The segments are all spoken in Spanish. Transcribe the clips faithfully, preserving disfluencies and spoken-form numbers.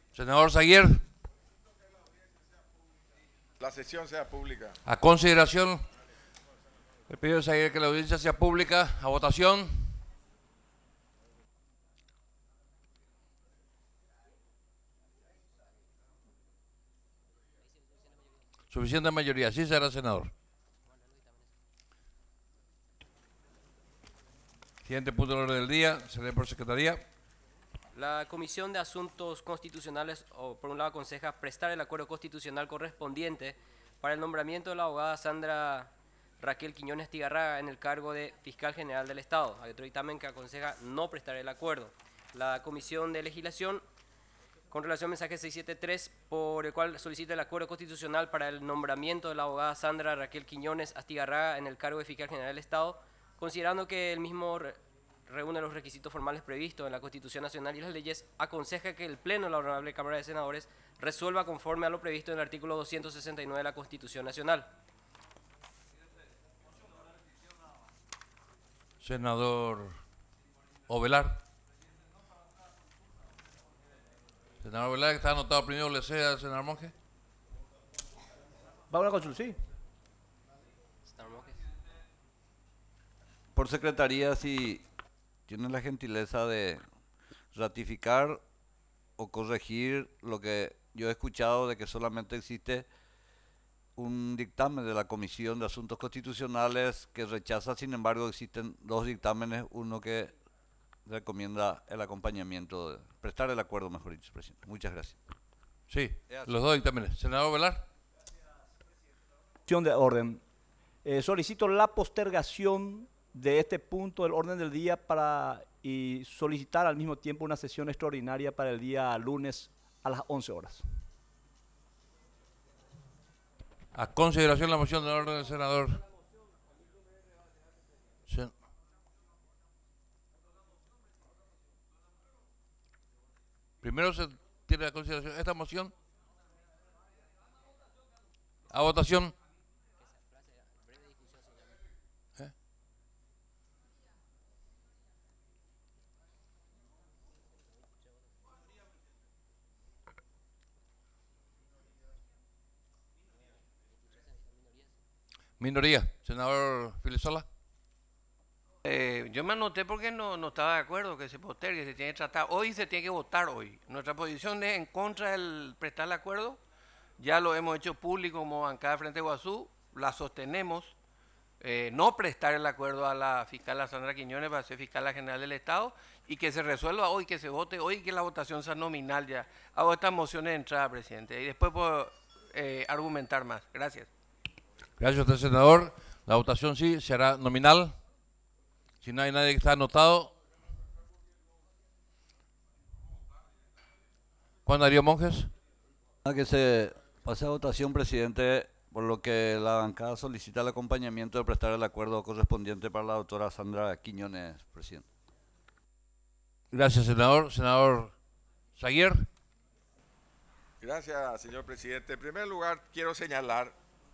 Senador Zaguer. La sesión sea pública. A consideración, le pido a Zaguer que la audiencia sea pública. A votación. Suficiente mayoría. Sí será, senador. Siguiente punto del orden del día. Se lee por secretaría. La Comisión de Asuntos Constitucionales, o, por un lado, aconseja prestar el acuerdo constitucional correspondiente para el nombramiento de la abogada Sandra Raquel Quiñones Tigarraga en el cargo de Fiscal General del Estado. Hay otro dictamen que aconseja no prestar el acuerdo. La Comisión de Legislación, con relación al mensaje seiscientos setenta y tres, por el cual solicita el acuerdo constitucional para el nombramiento de la abogada Sandra Raquel Quiñones Astigarraga en el cargo de Fiscal General del Estado, considerando que el mismo reúne los requisitos formales previstos en la Constitución Nacional y las leyes, aconseja que el Pleno de la Honorable Cámara de Senadores resuelva conforme a lo previsto en el artículo doscientos sesenta y nueve de la Constitución Nacional. Senador Ovelar. Senador Ovelar, que está anotado primero, le cede al senador Monge. Va a una consulta, sí. Senador Monge. Por secretaría, si tienen la gentileza de ratificar o corregir lo que yo he escuchado de que solamente existe un dictamen de la Comisión de Asuntos Constitucionales que rechaza, sin embargo existen dos dictámenes, uno que recomienda el acompañamiento, de, prestar el acuerdo, mejor dicho, presidente. Muchas gracias. Sí, los dos dictámenes. Senador Ovelar. De orden. Eh, solicito la postergación de este punto del orden del día para y solicitar al mismo tiempo una sesión extraordinaria para el día lunes a las once horas. A consideración la moción del orden del senador. Sen Primero se tiene a consideración esta moción. A votación. ¿Eh? Minoría. Senador Filisola. Eh, yo me anoté porque no, no estaba de acuerdo que se postergue, se tiene que tratar hoy, se tiene que votar hoy. Nuestra posición es en contra del prestar el acuerdo, ya lo hemos hecho público como bancada de Frente de Guazú, la sostenemos, eh, no prestar el acuerdo a la fiscal Sandra Quiñones para ser fiscal general del Estado y que se resuelva hoy, que se vote hoy y que la votación sea nominal ya. Hago estas mociones de entrada, presidente, y después puedo eh, argumentar más. Gracias. Gracias a usted, senador. La votación sí será nominal. Si no hay nadie que está anotado. Juan Darío Monjes. A que se pase a votación, presidente, por lo que la bancada solicita el acompañamiento de prestar el acuerdo correspondiente para la doctora Sandra Quiñones, presidente. Gracias, senador. Senador Zaguer. Gracias, señor presidente. En primer lugar, quiero señalar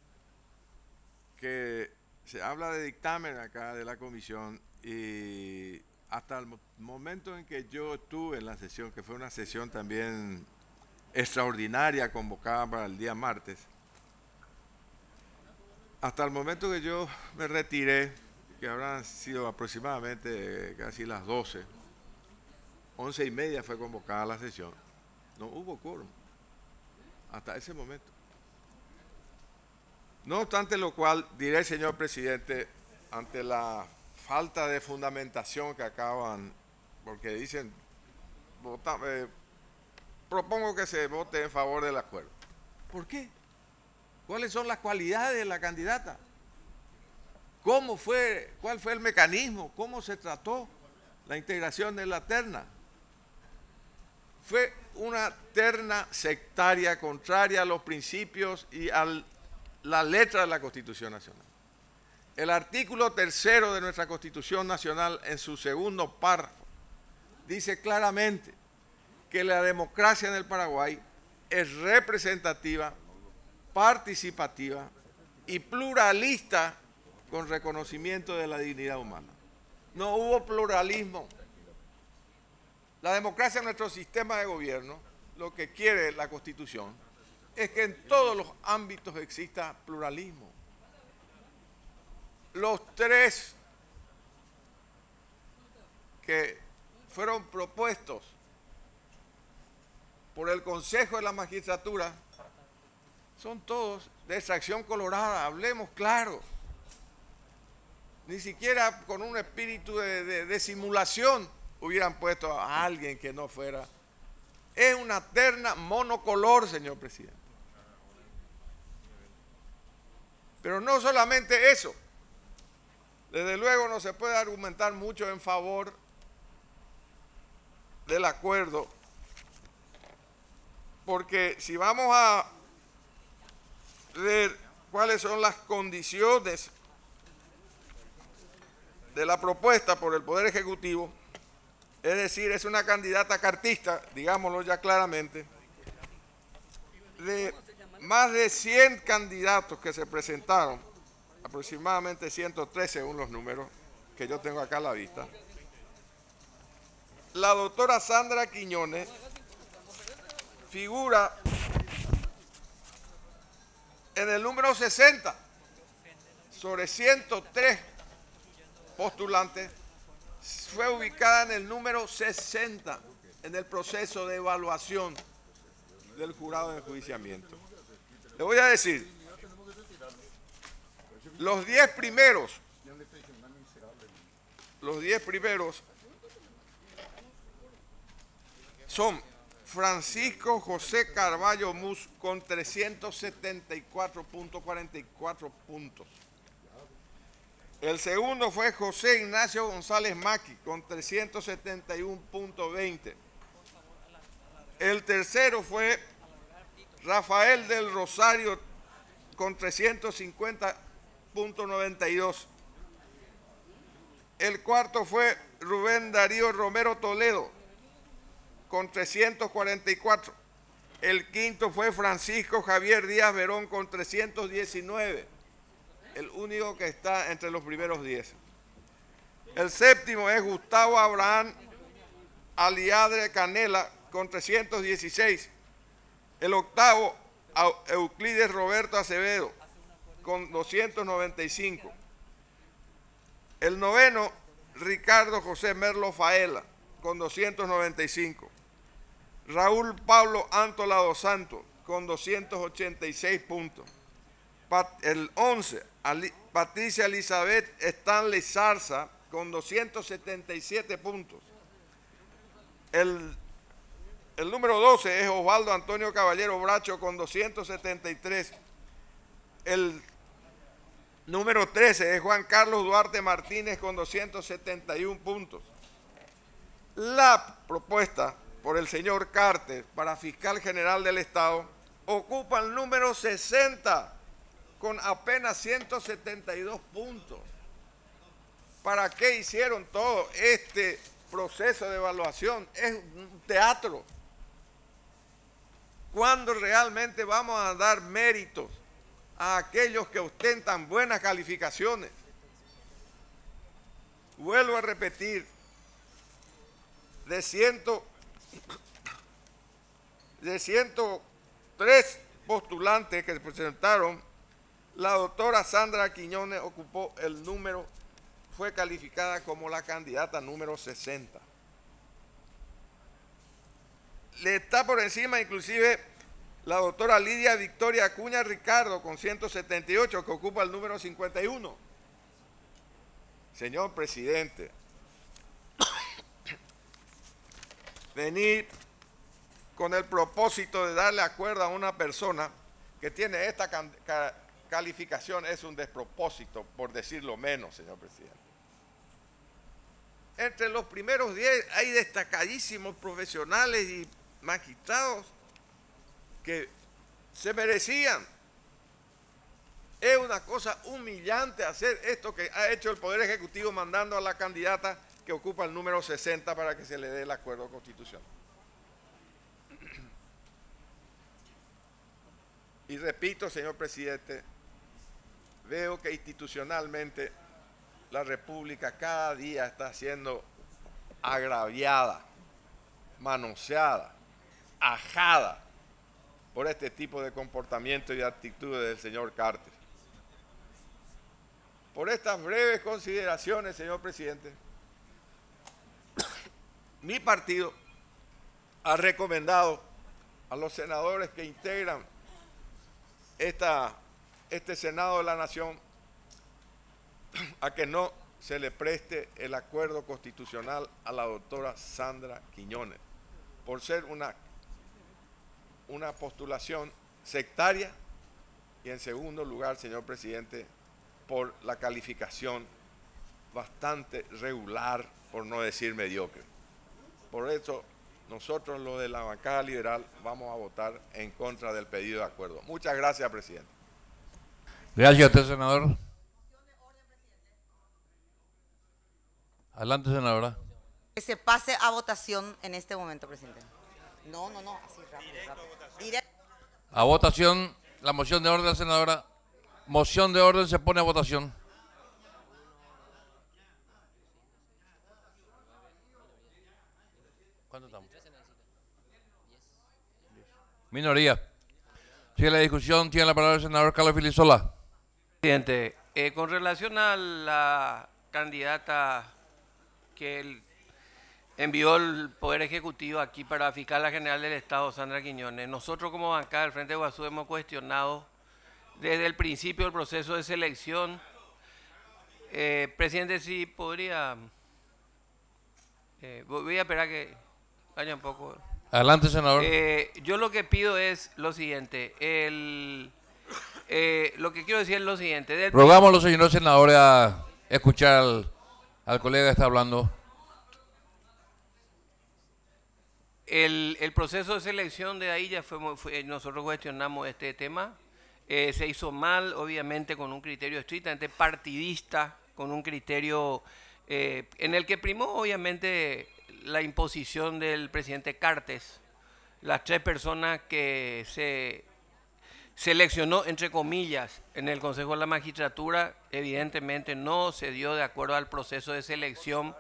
que se habla de dictamen acá de la comisión y hasta el momento en que yo estuve en la sesión, que fue una sesión también extraordinaria convocada para el día martes, hasta el momento que yo me retiré, que habrán sido aproximadamente casi las doce, once y media fue convocada la sesión, no hubo quórum hasta ese momento. No obstante lo cual, diré, señor presidente, ante la falta de fundamentación que acaban, porque dicen, vota, eh, propongo que se vote en favor del acuerdo. ¿Por qué? ¿Cuáles son las cualidades de la candidata? ¿Cómo fue, cuál fue el mecanismo? ¿Cómo se trató la integración de la terna? Fue una terna sectaria, contraria a los principios y a la letra de la Constitución Nacional. El artículo tercero de nuestra Constitución Nacional, en su segundo párrafo, dice claramente que la democracia en el Paraguay es representativa, participativa y pluralista con reconocimiento de la dignidad humana. No hubo pluralismo. La democracia en nuestro sistema de gobierno lo que quiere la Constitución es que en todos los ámbitos exista pluralismo. Los tres que fueron propuestos por el Consejo de la Magistratura son todos de extracción colorada, hablemos claro. Ni siquiera con un espíritu de, de, de simulación hubieran puesto a alguien que no fuera. Es una terna monocolor, señor presidente. Pero no solamente eso. Desde luego no se puede argumentar mucho en favor del acuerdo, porque si vamos a ver cuáles son las condiciones de la propuesta por el Poder Ejecutivo, es decir, es una candidata cartista, digámoslo ya claramente, de más de cien candidatos que se presentaron, aproximadamente ciento tres según los números que yo tengo acá a la vista. La doctora Sandra Quiñones figura en el número sesenta sobre ciento tres postulantes, fue ubicada en el número sesenta en el proceso de evaluación del jurado de enjuiciamiento. Le voy a decir, los diez primeros, los diez primeros son Francisco José Carballo Mus con trescientos setenta y cuatro punto cuarenta y cuatro puntos. El segundo fue José Ignacio González Maqui con trescientos setenta y uno punto veinte. El tercero fue Rafael del Rosario con trescientos cincuenta punto noventa y dos. El cuarto fue Rubén Darío Romero Toledo con trescientos cuarenta y cuatro. El quinto fue Francisco Javier Díaz Verón con trescientos diecinueve. El único que está entre los primeros diez. El séptimo es Gustavo Abraham Aliadre Canela con trescientos dieciséis. El octavo, Euclides Roberto Acevedo con doscientos noventa y cinco. El noveno, Ricardo José Merlo Faela con doscientos noventa y cinco. Raúl Pablo Antola dos Santos con doscientos ochenta y seis puntos. El once, Patricia Elizabeth Stanley Zarza con doscientos setenta y siete puntos. El, el número doce es Osvaldo Antonio Caballero Bracho con doscientos setenta y tres. El número trece es Juan Carlos Duarte Martínez con doscientos setenta y uno puntos. La propuesta por el señor Carter para fiscal general del Estado ocupa el número sesenta con apenas ciento setenta y dos puntos. ¿Para qué hicieron todo este proceso de evaluación? Es un teatro. ¿Cuándo realmente vamos a dar méritos a aquellos que ostentan buenas calificaciones? Vuelvo a repetir, de, ciento, de ciento tres postulantes que se presentaron, la doctora Sandra Quiñones ocupó el número, fue calificada como la candidata número sesenta. Le está por encima inclusive la doctora Lidia Victoria Acuña Ricardo con ciento setenta y ocho, que ocupa el número cincuenta y uno. Señor presidente, venir con el propósito de darle acuerdo a una persona que tiene esta calificación es un despropósito, por decirlo menos, señor presidente. Entre los primeros diez hay destacadísimos profesionales y magistrados que se merecían. Es una cosa humillante hacer esto que ha hecho el Poder Ejecutivo mandando a la candidata que ocupa el número sesenta para que se le dé el acuerdo constitucional. Y repito, señor presidente, veo que institucionalmente la República cada día está siendo agraviada, manoseada. ajada por este tipo de comportamiento y actitudes del señor Carter. Por estas breves consideraciones, señor presidente, mi partido ha recomendado a los senadores que integran esta, este Senado de la Nación a que no se le preste el acuerdo constitucional a la doctora Sandra Quiñones, por ser una, una postulación sectaria y, en segundo lugar, señor presidente, por la calificación bastante regular, por no decir mediocre. Por eso, nosotros, los de la bancada liberal, vamos a votar en contra del pedido de acuerdo. Muchas gracias, presidente. Gracias a usted, senador. Adelante, senadora. Que se pase a votación en este momento, presidente. No, no, no, así rápido. rápido. Directo. A votación, la moción de orden, senadora. Moción de orden se pone a votación. ¿Cuánto estamos? Minoría. Sigue la discusión. Tiene la palabra el senador Carlos Filisola. Presidente, eh, con relación a la candidata que el, envió el Poder Ejecutivo aquí para Fiscal General del Estado, Sandra Quiñones, nosotros como bancada del Frente de Guasú hemos cuestionado desde el principio del proceso de selección. Eh, presidente, si podría... Eh, voy a esperar que vaya un poco... Adelante, senador. Eh, yo lo que pido es lo siguiente. El, eh, lo que quiero decir es lo siguiente. Del Rogamos a los señores senadores a escuchar al, al colega que está hablando. El, el proceso de selección de ahí ya fue, fue nosotros cuestionamos este tema. Eh, se hizo mal, obviamente, con un criterio estrictamente partidista, con un criterio eh, en el que primó, obviamente, la imposición del presidente Cartes. Las tres personas que se seleccionó, entre comillas, en el Consejo de la Magistratura, evidentemente no se dio de acuerdo al proceso de selección,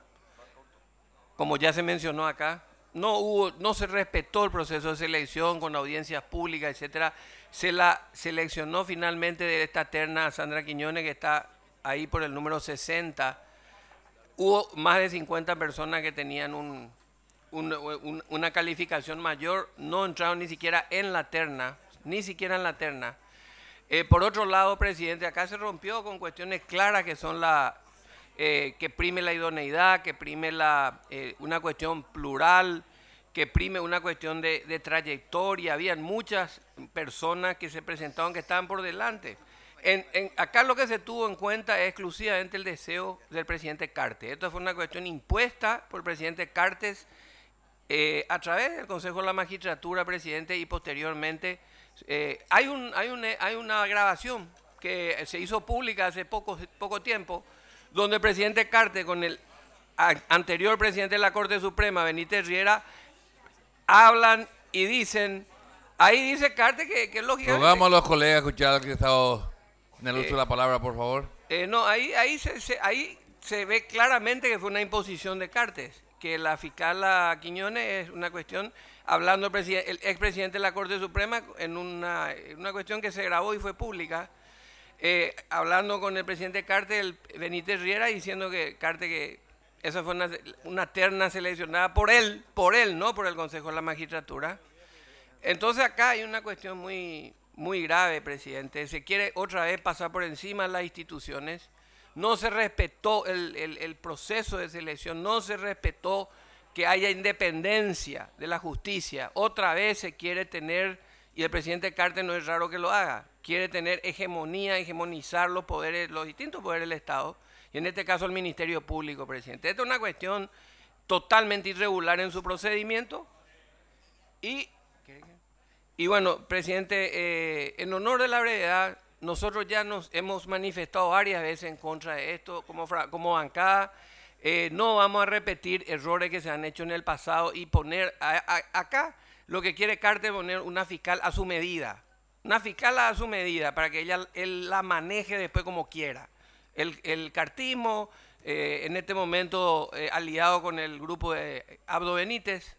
como ya se mencionó acá. No hubo, no se respetó el proceso de selección con audiencias públicas, etcétera. Se la seleccionó finalmente de esta terna a Sandra Quiñones, que está ahí por el número sesenta. Hubo más de cincuenta personas que tenían un, un, un, una calificación mayor, no entraron ni siquiera en la terna, ni siquiera en la terna. Eh, por otro lado, presidente, acá se rompió con cuestiones claras que son la... Eh, que prime la idoneidad, que prime la, eh, una cuestión plural, que prime una cuestión de, de trayectoria. Habían muchas personas que se presentaron que estaban por delante. En, en, acá lo que se tuvo en cuenta es exclusivamente el deseo del presidente Cartes. Esto fue una cuestión impuesta por el presidente Cartes eh, a través del Consejo de la Magistratura, presidente, y posteriormente eh, hay, un, hay, un, hay una grabación que se hizo pública hace poco, poco tiempo, donde el presidente Cartes con el anterior presidente de la Corte Suprema, Benítez Riera, hablan y dicen, ahí dice Cartes que, que lógicamente... Rogamos a los colegas a escuchar al que está en el uso eh, de la palabra, por favor. Eh, no, ahí, ahí, se, se, ahí se ve claramente que fue una imposición de Cartes, que la fiscal Quiñones es una cuestión, hablando el, el expresidente de la Corte Suprema en una, una cuestión que se grabó y fue pública, Eh, hablando con el presidente Cartes, el Benítez Riera, diciendo que Cartes que esa fue una, una terna seleccionada por él, por él, no por el Consejo de la Magistratura. Entonces acá hay una cuestión muy, muy grave, presidente. Se quiere otra vez pasar por encima de las instituciones. No se respetó el, el, el proceso de selección, no se respetó que haya independencia de la justicia. Otra vez se quiere tener, y el presidente Cartes no es raro que lo haga, quiere tener hegemonía, hegemonizar los poderes, los distintos poderes del Estado, y en este caso el Ministerio Público, presidente. Esta es una cuestión totalmente irregular en su procedimiento. Y, y bueno, presidente, eh, en honor de la brevedad, nosotros ya nos hemos manifestado varias veces en contra de esto, como, como bancada. Eh, no vamos a repetir errores que se han hecho en el pasado y poner a, a, acá lo que quiere Cartes es poner una fiscal a su medida. Una fiscal a su medida para que ella él la maneje después como quiera. El, el cartismo, eh, en este momento eh, aliado con el grupo de Abdo Benítez,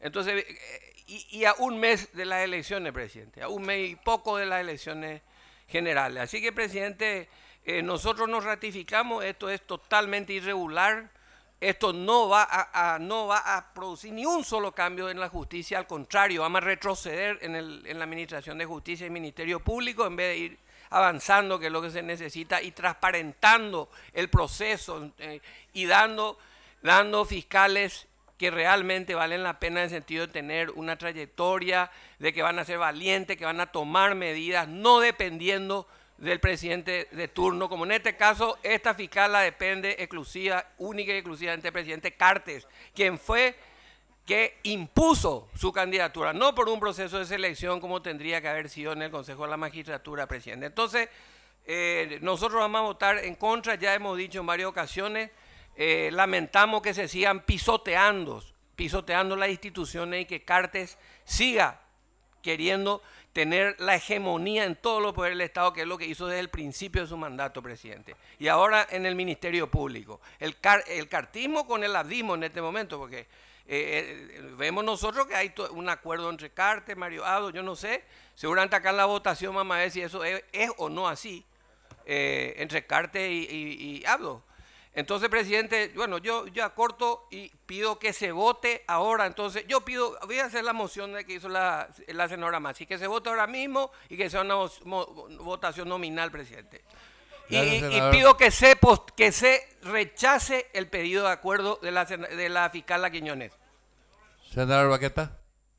Entonces, eh, y, y a un mes de las elecciones, presidente, a un mes y poco de las elecciones generales. Así que, presidente, eh, nosotros nos ratificamos, esto es totalmente irregular, esto no va a, a, no va a producir ni un solo cambio en la justicia, al contrario, vamos a retroceder en, el, en la administración de justicia y Ministerio Público en vez de ir avanzando, que es lo que se necesita, y transparentando el proceso eh, y dando, dando fiscales que realmente valen la pena en el sentido de tener una trayectoria, de que van a ser valientes, que van a tomar medidas, no dependiendo del presidente de turno, como en este caso, esta fiscal la depende exclusiva, única y exclusivamente del presidente Cartes, quien fue que impuso su candidatura, no por un proceso de selección como tendría que haber sido en el Consejo de la Magistratura, presidente. Entonces, eh, nosotros vamos a votar en contra, ya hemos dicho en varias ocasiones, eh, lamentamos que se sigan pisoteando, pisoteando las instituciones y que Cartes siga queriendo tener la hegemonía en todos los poderes del Estado, que es lo que hizo desde el principio de su mandato, presidente. Y ahora en el Ministerio Público. El, car, el cartismo con el abdismo en este momento, porque eh, eh, vemos nosotros que hay un acuerdo entre Cartes, Mario Abdo, yo no sé, seguramente acá en la votación vamos a ver si eso es, es o no así, eh, entre Cartes y, y, y Abdo. Entonces, presidente, bueno, yo ya corto y pido que se vote ahora. Entonces, yo pido, voy a hacer la moción de que hizo la, la senadora Massi, que se vote ahora mismo y que sea una votación nominal, presidente. Y, Gracias, y pido que se, post, que se rechace el pedido de acuerdo de la, de la fiscal Quiñones. Senador Baqueta.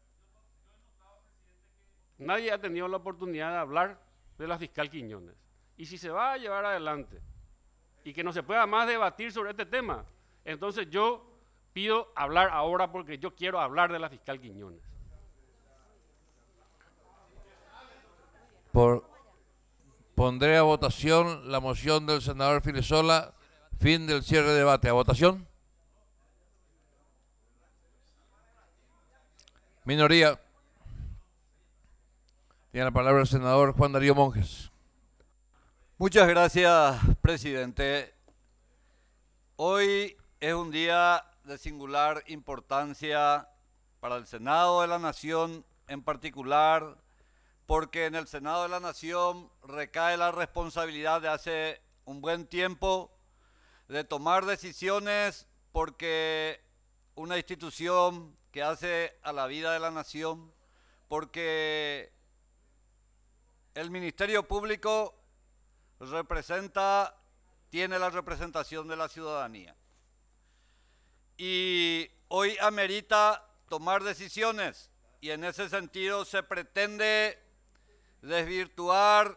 Nadie ha tenido la oportunidad de hablar de la fiscal Quiñones. Y si se va a llevar adelante y que no se pueda más debatir sobre este tema, entonces yo pido hablar ahora porque yo quiero hablar de la fiscal Quiñones. Por, pondré a votación la moción del senador Filesola, fin del cierre de debate. ¿A votación? Minoría. Tiene la palabra el senador Juan Darío Monjes. Muchas gracias, presidente. Hoy es un día de singular importancia para el Senado de la Nación en particular, porque en el Senado de la Nación recae la responsabilidad de hace un buen tiempo de tomar decisiones, porque una institución que hace a la vida de la Nación, porque el Ministerio Público representa, tiene la representación de la ciudadanía. Y hoy amerita tomar decisiones, y en ese sentido se pretende desvirtuar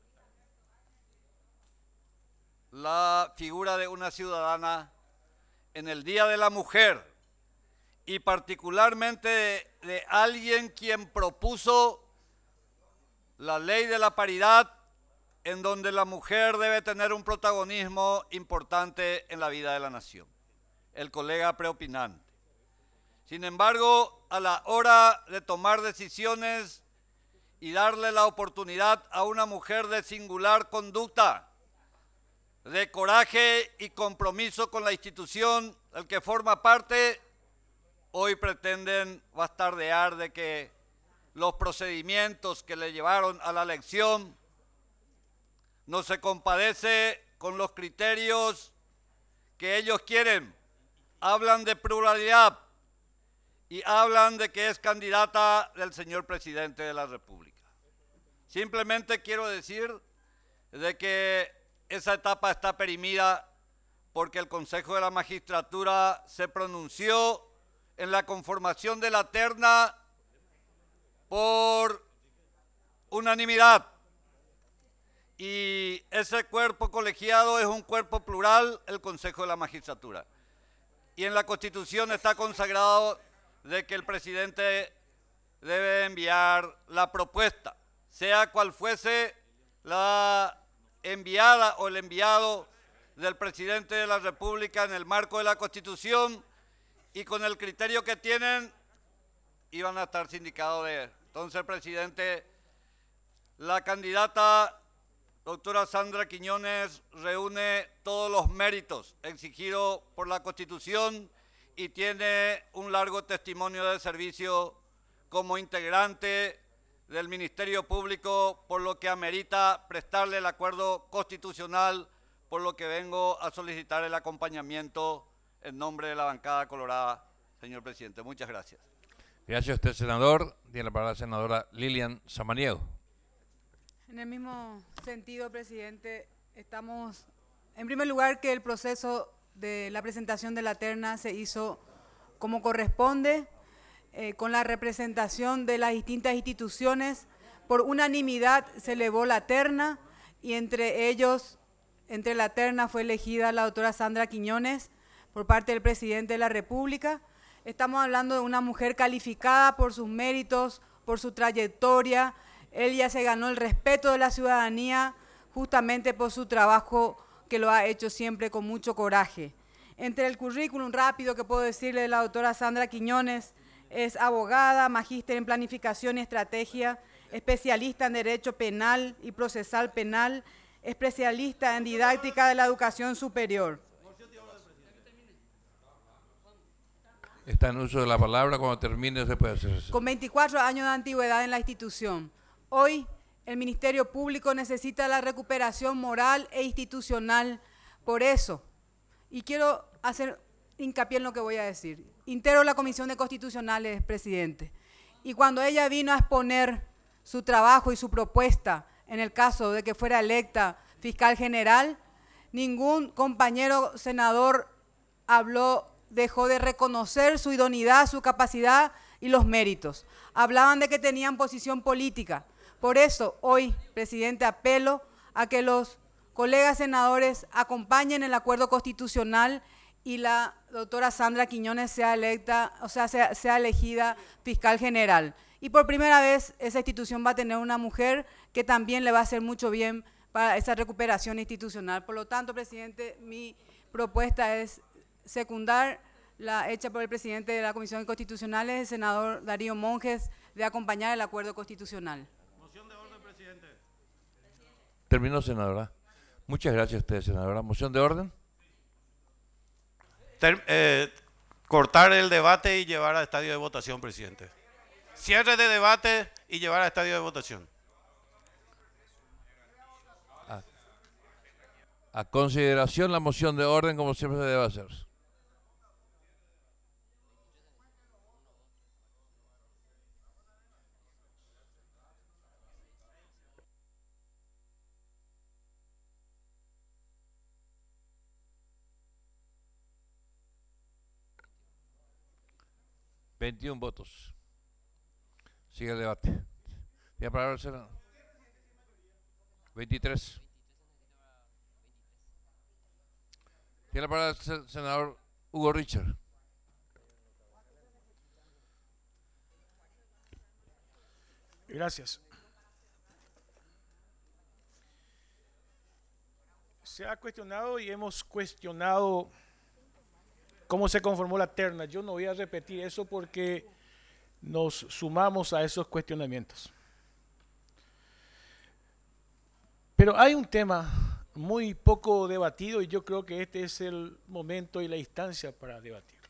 la figura de una ciudadana en el Día de la Mujer, y particularmente de, de alguien quien propuso la ley de la paridad, en donde la mujer debe tener un protagonismo importante en la vida de la nación, el colega preopinante. Sin embargo, a la hora de tomar decisiones y darle la oportunidad a una mujer de singular conducta, de coraje y compromiso con la institución del que forma parte, hoy pretenden bastardear de que los procedimientos que le llevaron a la elección no se compadece con los criterios que ellos quieren. Hablan de pluralidad y hablan de que es candidata del señor presidente de la República. Simplemente quiero decir de que esa etapa está perimida porque el Consejo de la Magistratura se pronunció en la conformación de la terna por unanimidad. Y ese cuerpo colegiado es un cuerpo plural, el Consejo de la Magistratura. Y en la Constitución está consagrado de que el presidente debe enviar la propuesta, sea cual fuese la enviada o el enviado del presidente de la República en el marco de la Constitución, y con el criterio que tienen, iban a estar sindicados de él. Entonces, presidente, la candidata doctora Sandra Quiñones reúne todos los méritos exigidos por la Constitución y tiene un largo testimonio de servicio como integrante del Ministerio Público, por lo que amerita prestarle el acuerdo constitucional, por lo que vengo a solicitar el acompañamiento en nombre de la bancada colorada, señor presidente. Muchas gracias. Gracias a usted, senador. Tiene la palabra la senadora Lilian Samaniego. En el mismo sentido, presidente, estamos, en primer lugar, que el proceso de la presentación de la terna se hizo como corresponde, eh, con la representación de las distintas instituciones. Por unanimidad se elevó la terna y entre ellos, entre la terna fue elegida la doctora Sandra Quiñones por parte del presidente de la República. Estamos hablando de una mujer calificada por sus méritos, por su trayectoria. Ella se ganó el respeto de la ciudadanía justamente por su trabajo que lo ha hecho siempre con mucho coraje. Entre el currículum rápido que puedo decirle de la doctora Sandra Quiñones, es abogada, magíster en planificación y estrategia, especialista en derecho penal y procesal penal, especialista en didáctica de la educación superior. Está en uso de la palabra. Cuando termine se puede hacer eso. Con veinticuatro años de antigüedad en la institución. Hoy el Ministerio Público necesita la recuperación moral e institucional. Por eso, y quiero hacer hincapié en lo que voy a decir, integro la Comisión de Constitucionales, presidente, y cuando ella vino a exponer su trabajo y su propuesta en el caso de que fuera electa fiscal general, ningún compañero senador habló, dejó de reconocer su idoneidad, su capacidad y los méritos. Hablaban de que tenían posición política. Por eso, hoy, presidente, apelo a que los colegas senadores acompañen el acuerdo constitucional y la doctora Sandra Quiñones sea electa, o sea, sea, sea elegida fiscal general. Y por primera vez esa institución va a tener una mujer que también le va a hacer mucho bien para esa recuperación institucional. Por lo tanto, presidente, mi propuesta es secundar la hecha por el presidente de la Comisión de Constitucionales, el senador Darío Monjes, de acompañar el acuerdo constitucional. Moción de orden, presidente. Terminó, senadora. Muchas gracias a usted, senadora. Moción de orden. Ter, eh, cortar el debate y llevar a estadio de votación, presidente. Cierre de debate y llevar a estadio de votación. A, a consideración la moción de orden, como siempre se debe hacer. veintiún votos. Sigue el debate. ¿Tiene palabra el senador? veintitrés. Tiene la palabra el senador Hugo Richard. Gracias. Se ha cuestionado y hemos cuestionado cómo se conformó la terna. Yo no voy a repetir eso porque nos sumamos a esos cuestionamientos. Pero hay un tema muy poco debatido y yo creo que este es el momento y la instancia para debatirlo.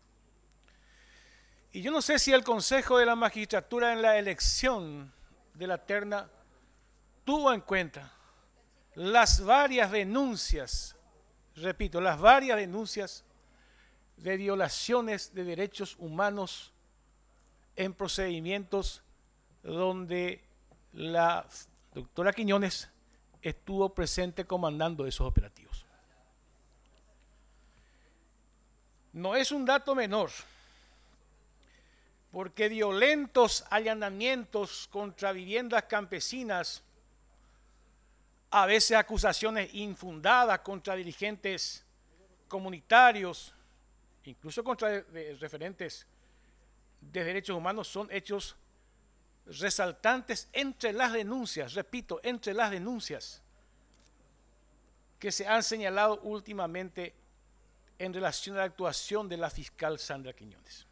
Y yo no sé si el Consejo de la Magistratura en la elección de la terna tuvo en cuenta las varias denuncias, repito, las varias denuncias de violaciones de derechos humanos en procedimientos donde la doctora Quiñones estuvo presente comandando esos operativos. No es un dato menor, porque violentos allanamientos contra viviendas campesinas, a veces acusaciones infundadas contra dirigentes comunitarios, incluso contra de, de referentes de derechos humanos, son hechos resaltantes entre las denuncias, repito, entre las denuncias que se han señalado últimamente en relación a la actuación de la fiscal Sandra Quiñones.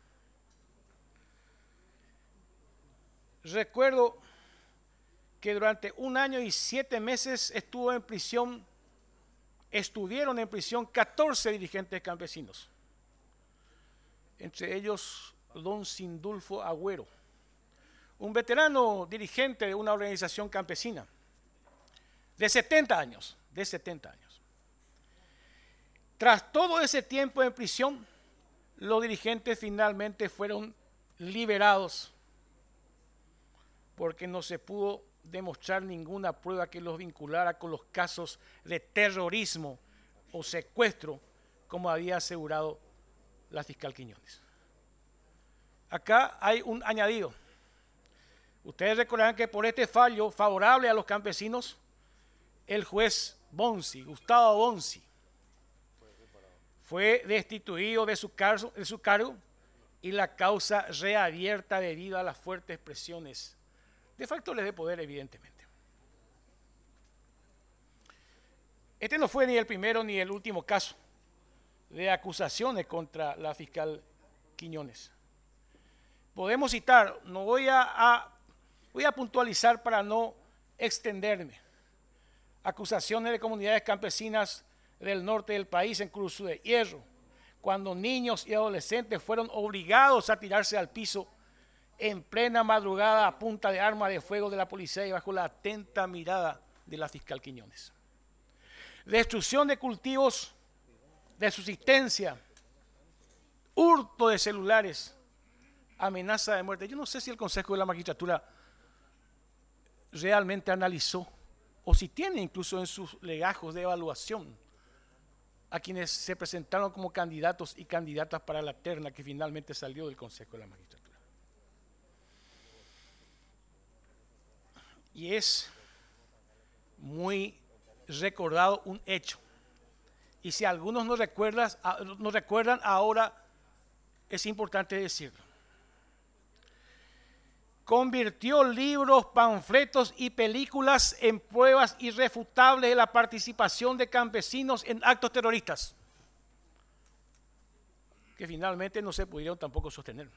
Recuerdo que durante un año y siete meses estuvo en prisión, estuvieron en prisión catorce dirigentes campesinos. entre ellos don Sindulfo Agüero, un veterano dirigente de una organización campesina de setenta años, de setenta años. Tras todo ese tiempo en prisión, los dirigentes finalmente fueron liberados porque no se pudo demostrar ninguna prueba que los vinculara con los casos de terrorismo o secuestro, como había asegurado la fiscal Quiñones. Acá hay un añadido. Ustedes recordarán que por este fallo favorable a los campesinos, el juez Bonsi, Gustavo Bonsi, fue destituido de su, cargo, de su cargo y la causa reabierta debido a las fuertes presiones de factores de poder, evidentemente. Este no fue ni el primero ni el último caso de acusaciones contra la fiscal Quiñones. Podemos citar, no voy a, a, voy a puntualizar para no extenderme, acusaciones de comunidades campesinas del norte del país en Cruz de Hierro, cuando niños y adolescentes fueron obligados a tirarse al piso en plena madrugada a punta de arma de fuego de la policía y bajo la atenta mirada de la fiscal Quiñones. Destrucción de cultivos de subsistencia, hurto de celulares, amenaza de muerte. Yo no sé si el Consejo de la Magistratura realmente analizó o si tiene incluso en sus legajos de evaluación a quienes se presentaron como candidatos y candidatas para la terna que finalmente salió del Consejo de la Magistratura. Y es muy recordado un hecho. Y si algunos no recuerdan, no recuerdan ahora, es importante decirlo. Convirtió libros, panfletos y películas en pruebas irrefutables de la participación de campesinos en actos terroristas, que finalmente no se pudieron tampoco sostener.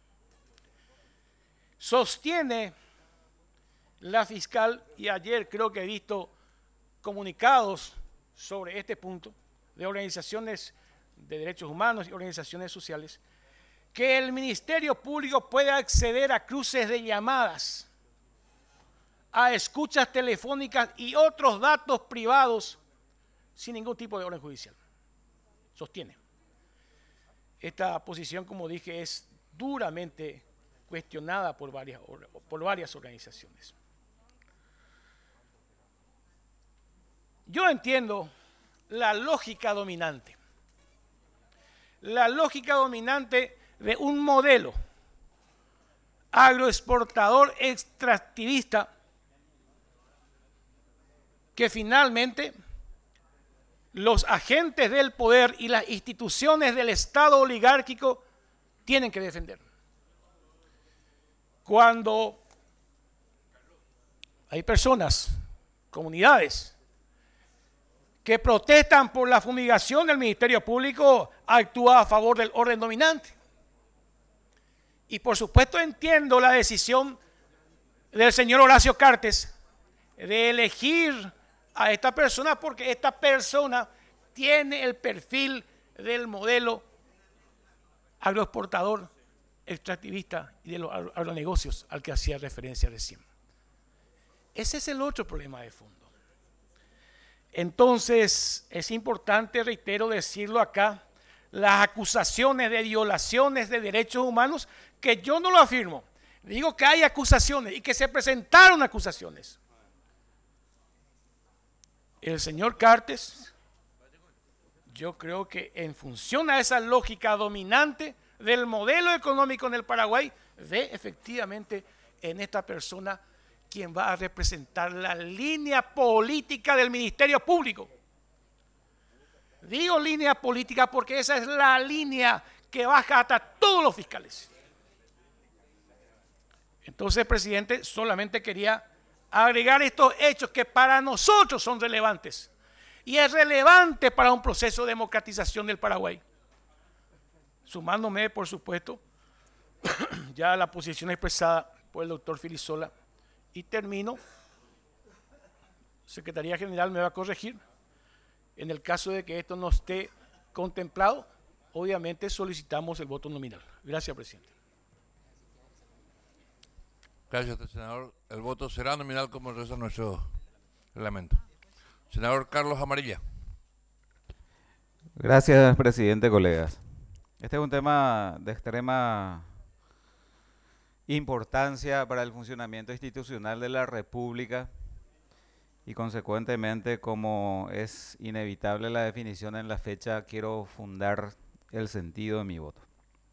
Sostiene la fiscal, y ayer creo que he visto comunicados sobre este punto de organizaciones de derechos humanos y organizaciones sociales, que el Ministerio Público puede acceder a cruces de llamadas, a escuchas telefónicas y otros datos privados sin ningún tipo de orden judicial. Sostiene. Esta posición, como dije, es duramente cuestionada por varias, por varias organizaciones. Yo entiendo la lógica dominante. La lógica dominante de un modelo agroexportador extractivista que finalmente los agentes del poder y las instituciones del Estado oligárquico tienen que defender. Cuando hay personas, comunidades, que protestan por la fumigación del Ministerio Público, actúa a favor del orden dominante. Y por supuesto entiendo la decisión del señor Horacio Cartes de elegir a esta persona porque esta persona tiene el perfil del modelo agroexportador, extractivista y de los agronegocios al que hacía referencia recién. Ese es el otro problema de fondo. Entonces, es importante, reitero, decirlo acá, las acusaciones de violaciones de derechos humanos, que yo no lo afirmo, digo que hay acusaciones y que se presentaron acusaciones. El señor Cartes, yo creo que en función a esa lógica dominante del modelo económico en el Paraguay, ve efectivamente en esta persona quien va a representar la línea política del Ministerio Público. Digo línea política porque esa es la línea que baja hasta todos los fiscales. Entonces, presidente, solamente quería agregar estos hechos que para nosotros son relevantes. Y es relevante para un proceso de democratización del Paraguay. Sumándome, por supuesto, ya a la posición expresada por el doctor Filisola. Y termino, Secretaría General me va a corregir, en el caso de que esto no esté contemplado, obviamente solicitamos el voto nominal. Gracias, presidente. Gracias, senador. El voto será nominal como reza nuestro reglamento. Senador Carlos Amarilla. Gracias, presidente, colegas. Este es un tema de extrema importancia para el funcionamiento institucional de la República y consecuentemente, como es inevitable la definición en la fecha, quiero fundar el sentido de mi voto.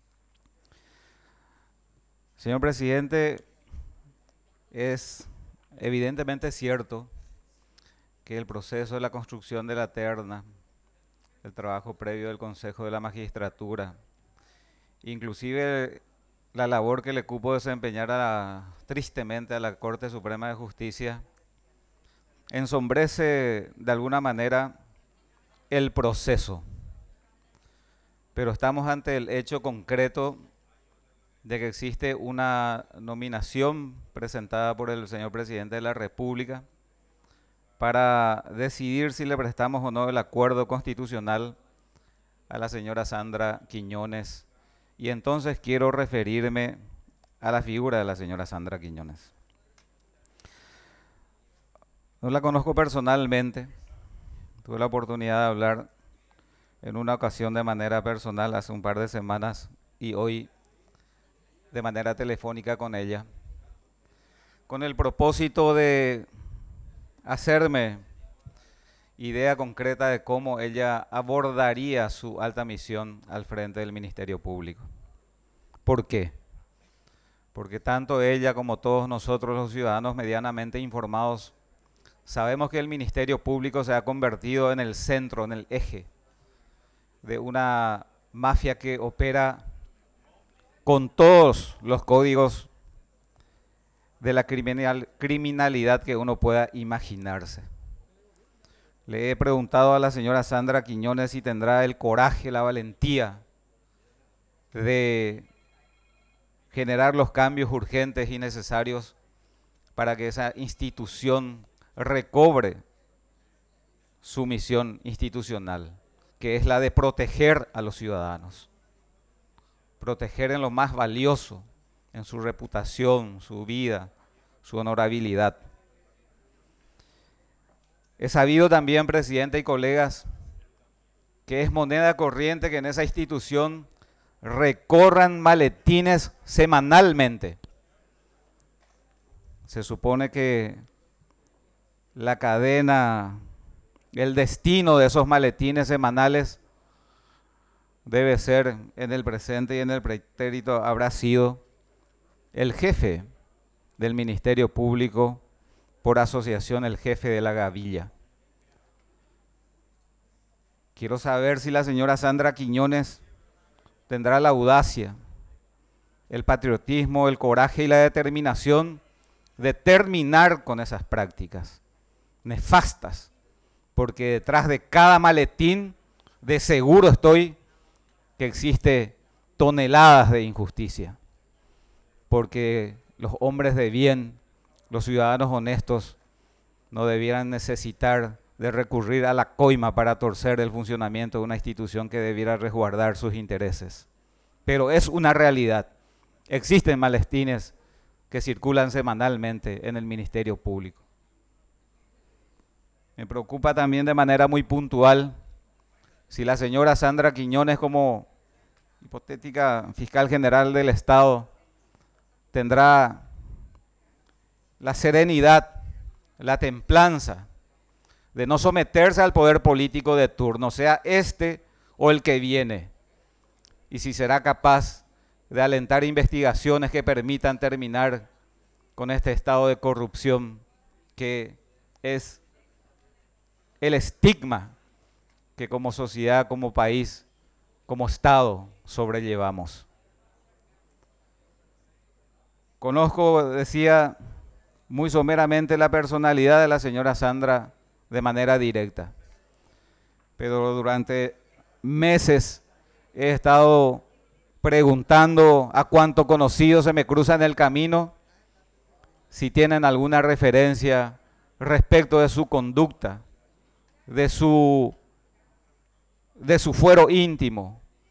Señor presidente, es evidentemente cierto que el proceso de la construcción de la terna, el trabajo previo del Consejo de la Magistratura, inclusive la labor que le cupo desempeñar a la, tristemente a la Corte Suprema de Justicia, ensombrece de alguna manera el proceso. Pero estamos ante el hecho concreto de que existe una nominación presentada por el señor presidente de la República para decidir si le prestamos o no el acuerdo constitucional a la señora Sandra Quiñones. Y entonces quiero referirme a la figura de la señora Sandra Quiñones. No la conozco personalmente, tuve la oportunidad de hablar en una ocasión de manera personal hace un par de semanas y hoy de manera telefónica con ella, con el propósito de hacerme idea concreta de cómo ella abordaría su alta misión al frente del Ministerio Público. ¿Por qué? Porque tanto ella como todos nosotros los ciudadanos medianamente informados sabemos que el Ministerio Público se ha convertido en el centro, en el eje de una mafia que opera con todos los códigos de la criminal, criminalidad que uno pueda imaginarse. Le he preguntado a la señora Sandra Quiñones si tendrá el coraje, la valentía de generar los cambios urgentes y necesarios para que esa institución recobre su misión institucional, que es la de proteger a los ciudadanos. Proteger en lo más valioso, en su reputación, su vida, su honorabilidad. He sabido también, presidente y colegas, que es moneda corriente que en esa institución recorran maletines semanalmente. Se supone que la cadena, el destino de esos maletines semanales debe ser, en el presente y en el pretérito, habrá sido el jefe del Ministerio Público, por asociación el jefe de la gavilla. Quiero saber si la señora Sandra Quiñones tendrá la audacia, el patriotismo, el coraje y la determinación de terminar con esas prácticas nefastas, porque detrás de cada maletín de seguro estoy que existe toneladas de injusticia, porque los hombres de bien, los ciudadanos honestos, no debieran necesitar de recurrir a la coima para torcer el funcionamiento de una institución que debiera resguardar sus intereses. Pero es una realidad. Existen maletines que circulan semanalmente en el Ministerio Público. Me preocupa también de manera muy puntual si la señora Sandra Quiñones, como hipotética fiscal general del Estado, tendrá la serenidad, la templanza de no someterse al poder político de turno, sea este o el que viene, y si será capaz de alentar investigaciones que permitan terminar con este estado de corrupción que es el estigma que como sociedad, como país, como Estado sobrellevamos. Conozco, decía muy someramente, la personalidad de la señora Sandra de manera directa, pero durante meses he estado preguntando a cuánto conocido se me cruza en el camino si tienen alguna referencia respecto de su conducta, de su, de su fuero íntimo,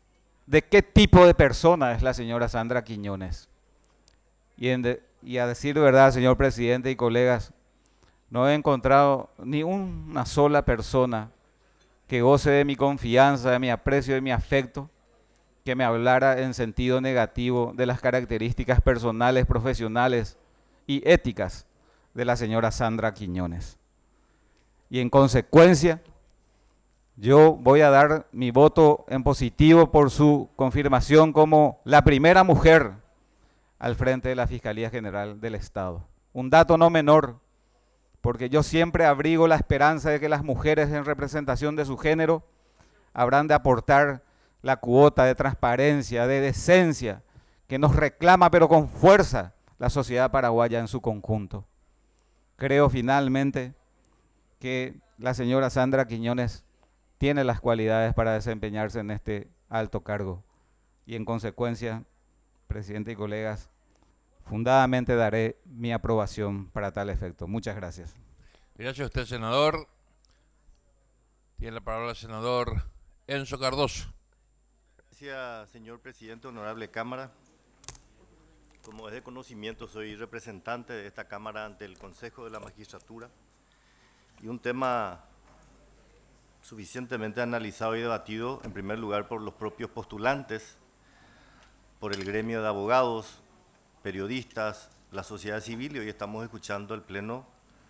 de qué tipo de persona es la señora Sandra Quiñones. Y, en de, y a decir verdad, señor presidente y colegas, no he encontrado ni una sola persona que goce de mi confianza, de mi aprecio, de mi afecto, que me hablara en sentido negativo de las características personales, profesionales y éticas de la señora Sandra Quiñones. Y en consecuencia, yo voy a dar mi voto en positivo por su confirmación como la primera mujer al frente de la Fiscalía General del Estado. Un dato no menor, porque yo siempre abrigo la esperanza de que las mujeres en representación de su género habrán de aportar la cuota de transparencia, de decencia, que nos reclama pero con fuerza la sociedad paraguaya en su conjunto. Creo finalmente que la señora Sandra Quiñones tiene las cualidades para desempeñarse en este alto cargo y en consecuencia, presidente y colegas, fundadamente daré mi aprobación para tal efecto. Muchas gracias. Gracias a usted, senador. Tiene la palabra el senador Enzo Cardoso. Gracias, señor presidente, honorable Cámara. Como es de conocimiento, soy representante de esta Cámara ante el Consejo de la Magistratura y un tema suficientemente analizado y debatido, en primer lugar, por los propios postulantes, por el gremio de abogados, periodistas, la sociedad civil, y hoy estamos escuchando el pleno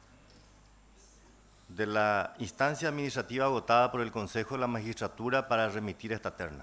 de la instancia administrativa votada por el Consejo de la Magistratura para remitir esta terna.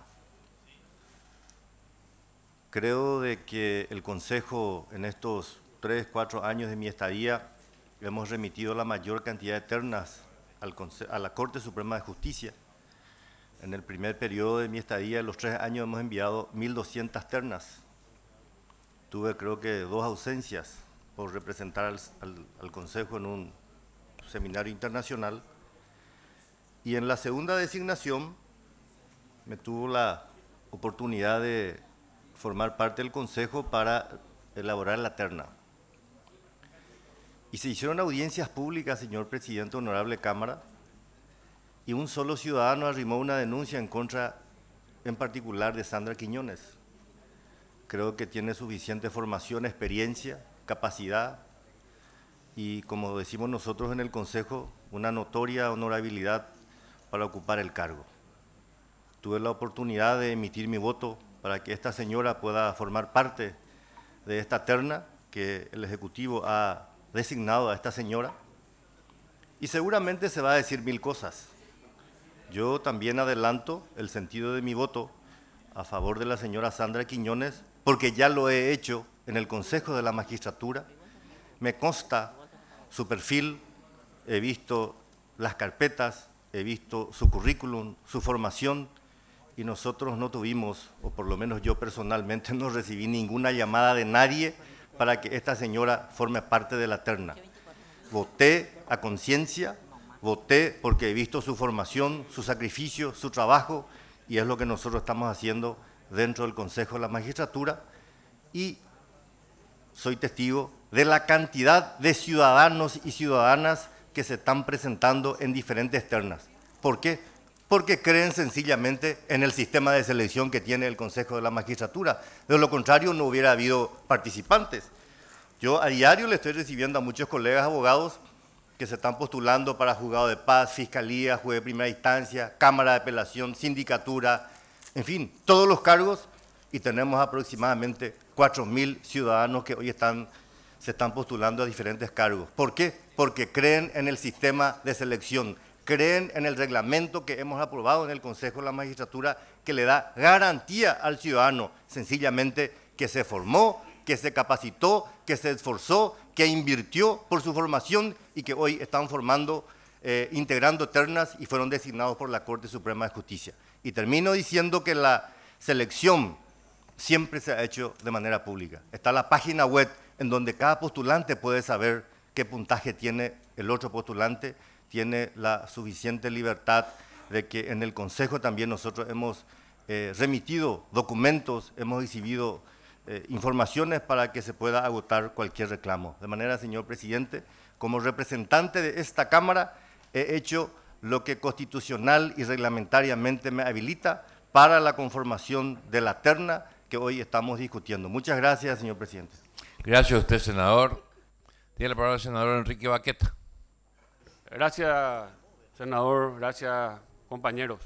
Creo de que el Consejo, en estos tres, cuatro años de mi estadía, hemos remitido la mayor cantidad de ternas al a la Corte Suprema de Justicia. En el primer periodo de mi estadía, en los tres años, hemos enviado mil doscientas ternas. Tuve, creo que, dos ausencias por representar al, al, al Consejo en un seminario internacional. Y en la segunda designación me tuvo la oportunidad de formar parte del Consejo para elaborar la terna. Y se hicieron audiencias públicas, señor presidente, honorable Cámara, y un solo ciudadano arrimó una denuncia en contra, en particular, de Sandra Quiñones. Creo que tiene suficiente formación, experiencia, capacidad y, como decimos nosotros en el Consejo, una notoria honorabilidad para ocupar el cargo. Tuve la oportunidad de emitir mi voto para que esta señora pueda formar parte de esta terna que el Ejecutivo ha designado a esta señora, y seguramente se va a decir mil cosas. Yo también adelanto el sentido de mi voto a favor de la señora Sandra Quiñones, porque ya lo he hecho en el Consejo de la Magistratura. Me consta su perfil, he visto las carpetas, he visto su currículum, su formación, y nosotros no tuvimos, o por lo menos yo personalmente no recibí ninguna llamada de nadie para que esta señora forme parte de la terna. Voté a conciencia, voté porque he visto su formación, su sacrificio, su trabajo, y es lo que nosotros estamos haciendo dentro del Consejo de la Magistratura, y soy testigo de la cantidad de ciudadanos y ciudadanas que se están presentando en diferentes ternas. ¿Por qué? Porque creen sencillamente en el sistema de selección que tiene el Consejo de la Magistratura. De lo contrario, no hubiera habido participantes. Yo a diario le estoy recibiendo a muchos colegas abogados que se están postulando para juzgado de paz, fiscalía, juez de primera instancia, cámara de apelación, sindicatura, en fin, todos los cargos, y tenemos aproximadamente cuatro mil ciudadanos que hoy están, se están postulando a diferentes cargos. ¿Por qué? Porque creen en el sistema de selección, creen en el reglamento que hemos aprobado en el Consejo de la Magistratura, que le da garantía al ciudadano, sencillamente que se formó, que se capacitó, que se esforzó, que invirtió por su formación y que hoy están formando, eh, integrando ternas y fueron designados por la Corte Suprema de Justicia. Y termino diciendo que la selección siempre se ha hecho de manera pública. Está la página web en donde cada postulante puede saber qué puntaje tiene el otro postulante, tiene la suficiente libertad de que en el Consejo también nosotros hemos eh, remitido documentos, hemos exhibido eh, informaciones para que se pueda agotar cualquier reclamo. De manera, señor presidente, como representante de esta Cámara, he hecho lo que constitucional y reglamentariamente me habilita para la conformación de la terna que hoy estamos discutiendo. Muchas gracias, señor presidente. Gracias a usted, senador. Tiene la palabra el senador Enrique Baqueta. Gracias, senador. Gracias, compañeros.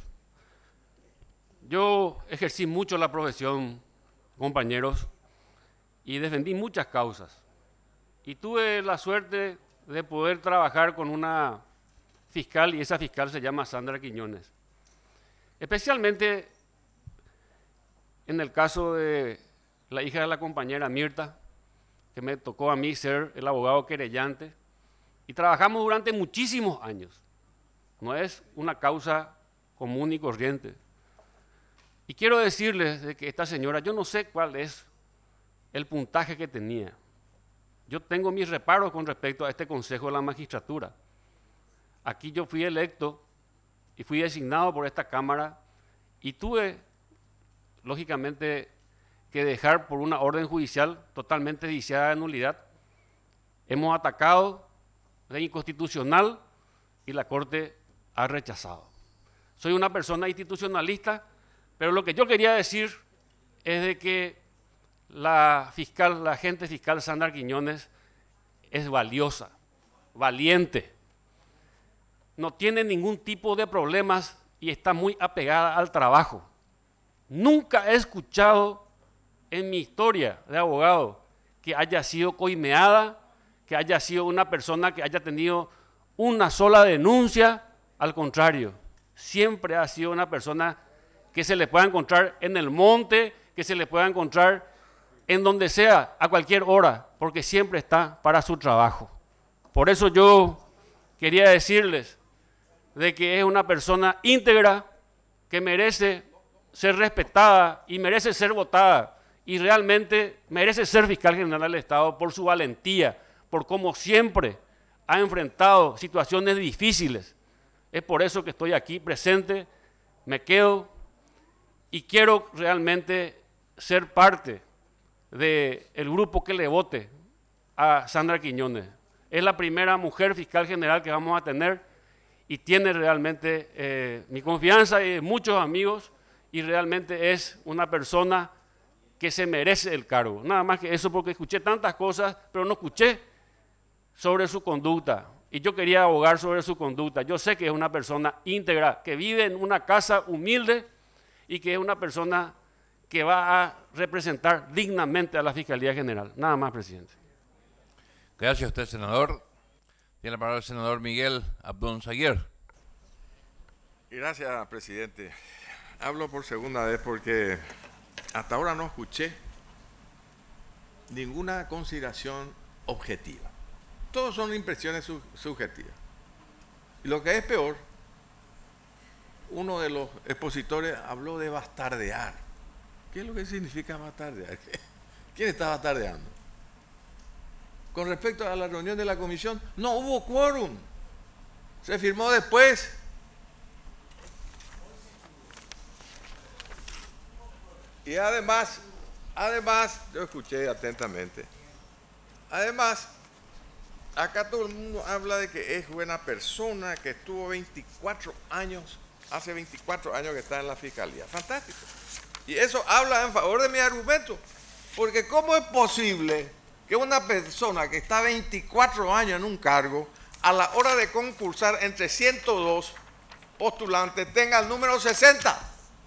Yo ejercí mucho la profesión, compañeros, y defendí muchas causas. Y tuve la suerte de poder trabajar con una fiscal, y esa fiscal se llama Sandra Quiñones. Especialmente en el caso de la hija de la compañera Mirta, que me tocó a mí ser el abogado querellante, y trabajamos durante muchísimos años. No es una causa común y corriente. Y quiero decirles de que esta señora, yo no sé cuál es el puntaje que tenía. Yo tengo mis reparos con respecto a este Consejo de la Magistratura. Aquí yo fui electo y fui designado por esta Cámara y tuve, lógicamente, que dejar por una orden judicial totalmente viciada de nulidad. Hemos atacado la inconstitucional y la Corte ha rechazado. Soy una persona institucionalista, pero lo que yo quería decir es de que la fiscal, la agente fiscal Sandra Quiñones es valiosa, valiente, no tiene ningún tipo de problemas y está muy apegada al trabajo. Nunca he escuchado en mi historia de abogado que haya sido coimeada, que haya sido una persona que haya tenido una sola denuncia. Al contrario, siempre ha sido una persona que se le pueda encontrar en el monte, que se le pueda encontrar en donde sea, a cualquier hora, porque siempre está para su trabajo. Por eso yo quería decirles de que es una persona íntegra, que merece ser respetada y merece ser votada, y realmente merece ser fiscal general del Estado por su valentía, por cómo siempre ha enfrentado situaciones difíciles. Es por eso que estoy aquí presente, me quedo y quiero realmente ser parte del grupo que le vote a Sandra Quiñones. Es la primera mujer fiscal general que vamos a tener y tiene realmente eh, mi confianza y de muchos amigos, y realmente es una persona que se merece el cargo. Nada más que eso, porque escuché tantas cosas, pero no escuché sobre su conducta. Y yo quería abogar sobre su conducta. Yo sé que es una persona íntegra, que vive en una casa humilde y que es una persona que va a representar dignamente a la Fiscalía General. Nada más, presidente. Gracias a usted, senador. Tiene la palabra el senador Miguel Abdón Zaguer. Gracias, presidente. Hablo por segunda vez porque hasta ahora no escuché ninguna consideración objetiva. Todos son impresiones sub subjetivas. Y lo que es peor, uno de los expositores habló de bastardear. ¿Qué es lo que significa bastardear? ¿Quién está bastardeando? Con respecto a la reunión de la comisión, no hubo quórum. Se firmó después. Y además, además, yo escuché atentamente, además, acá todo el mundo habla de que es buena persona, que estuvo veinticuatro años, hace veinticuatro años que está en la fiscalía. Fantástico. Y eso habla en favor de mi argumento, porque ¿cómo es posible que una persona que está veinticuatro años en un cargo, a la hora de concursar entre ciento dos postulantes, tenga el número sesenta?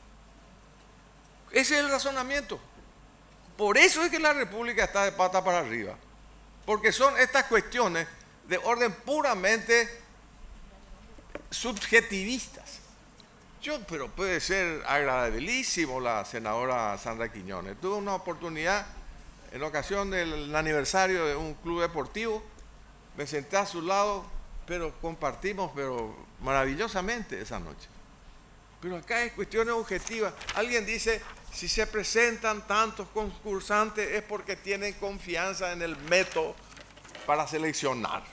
Ese es el razonamiento. Por eso es que la República está de pata para arriba. Porque son estas cuestiones de orden puramente subjetivistas. Yo, pero puede ser agradabilísimo la senadora Sandra Quiñones. Tuve una oportunidad en ocasión del aniversario de un club deportivo. Me senté a su lado, pero compartimos pero maravillosamente esa noche. Pero acá es cuestiones objetivas. Alguien dice, si se presentan tantos concursantes es porque tienen confianza en el método para seleccionar.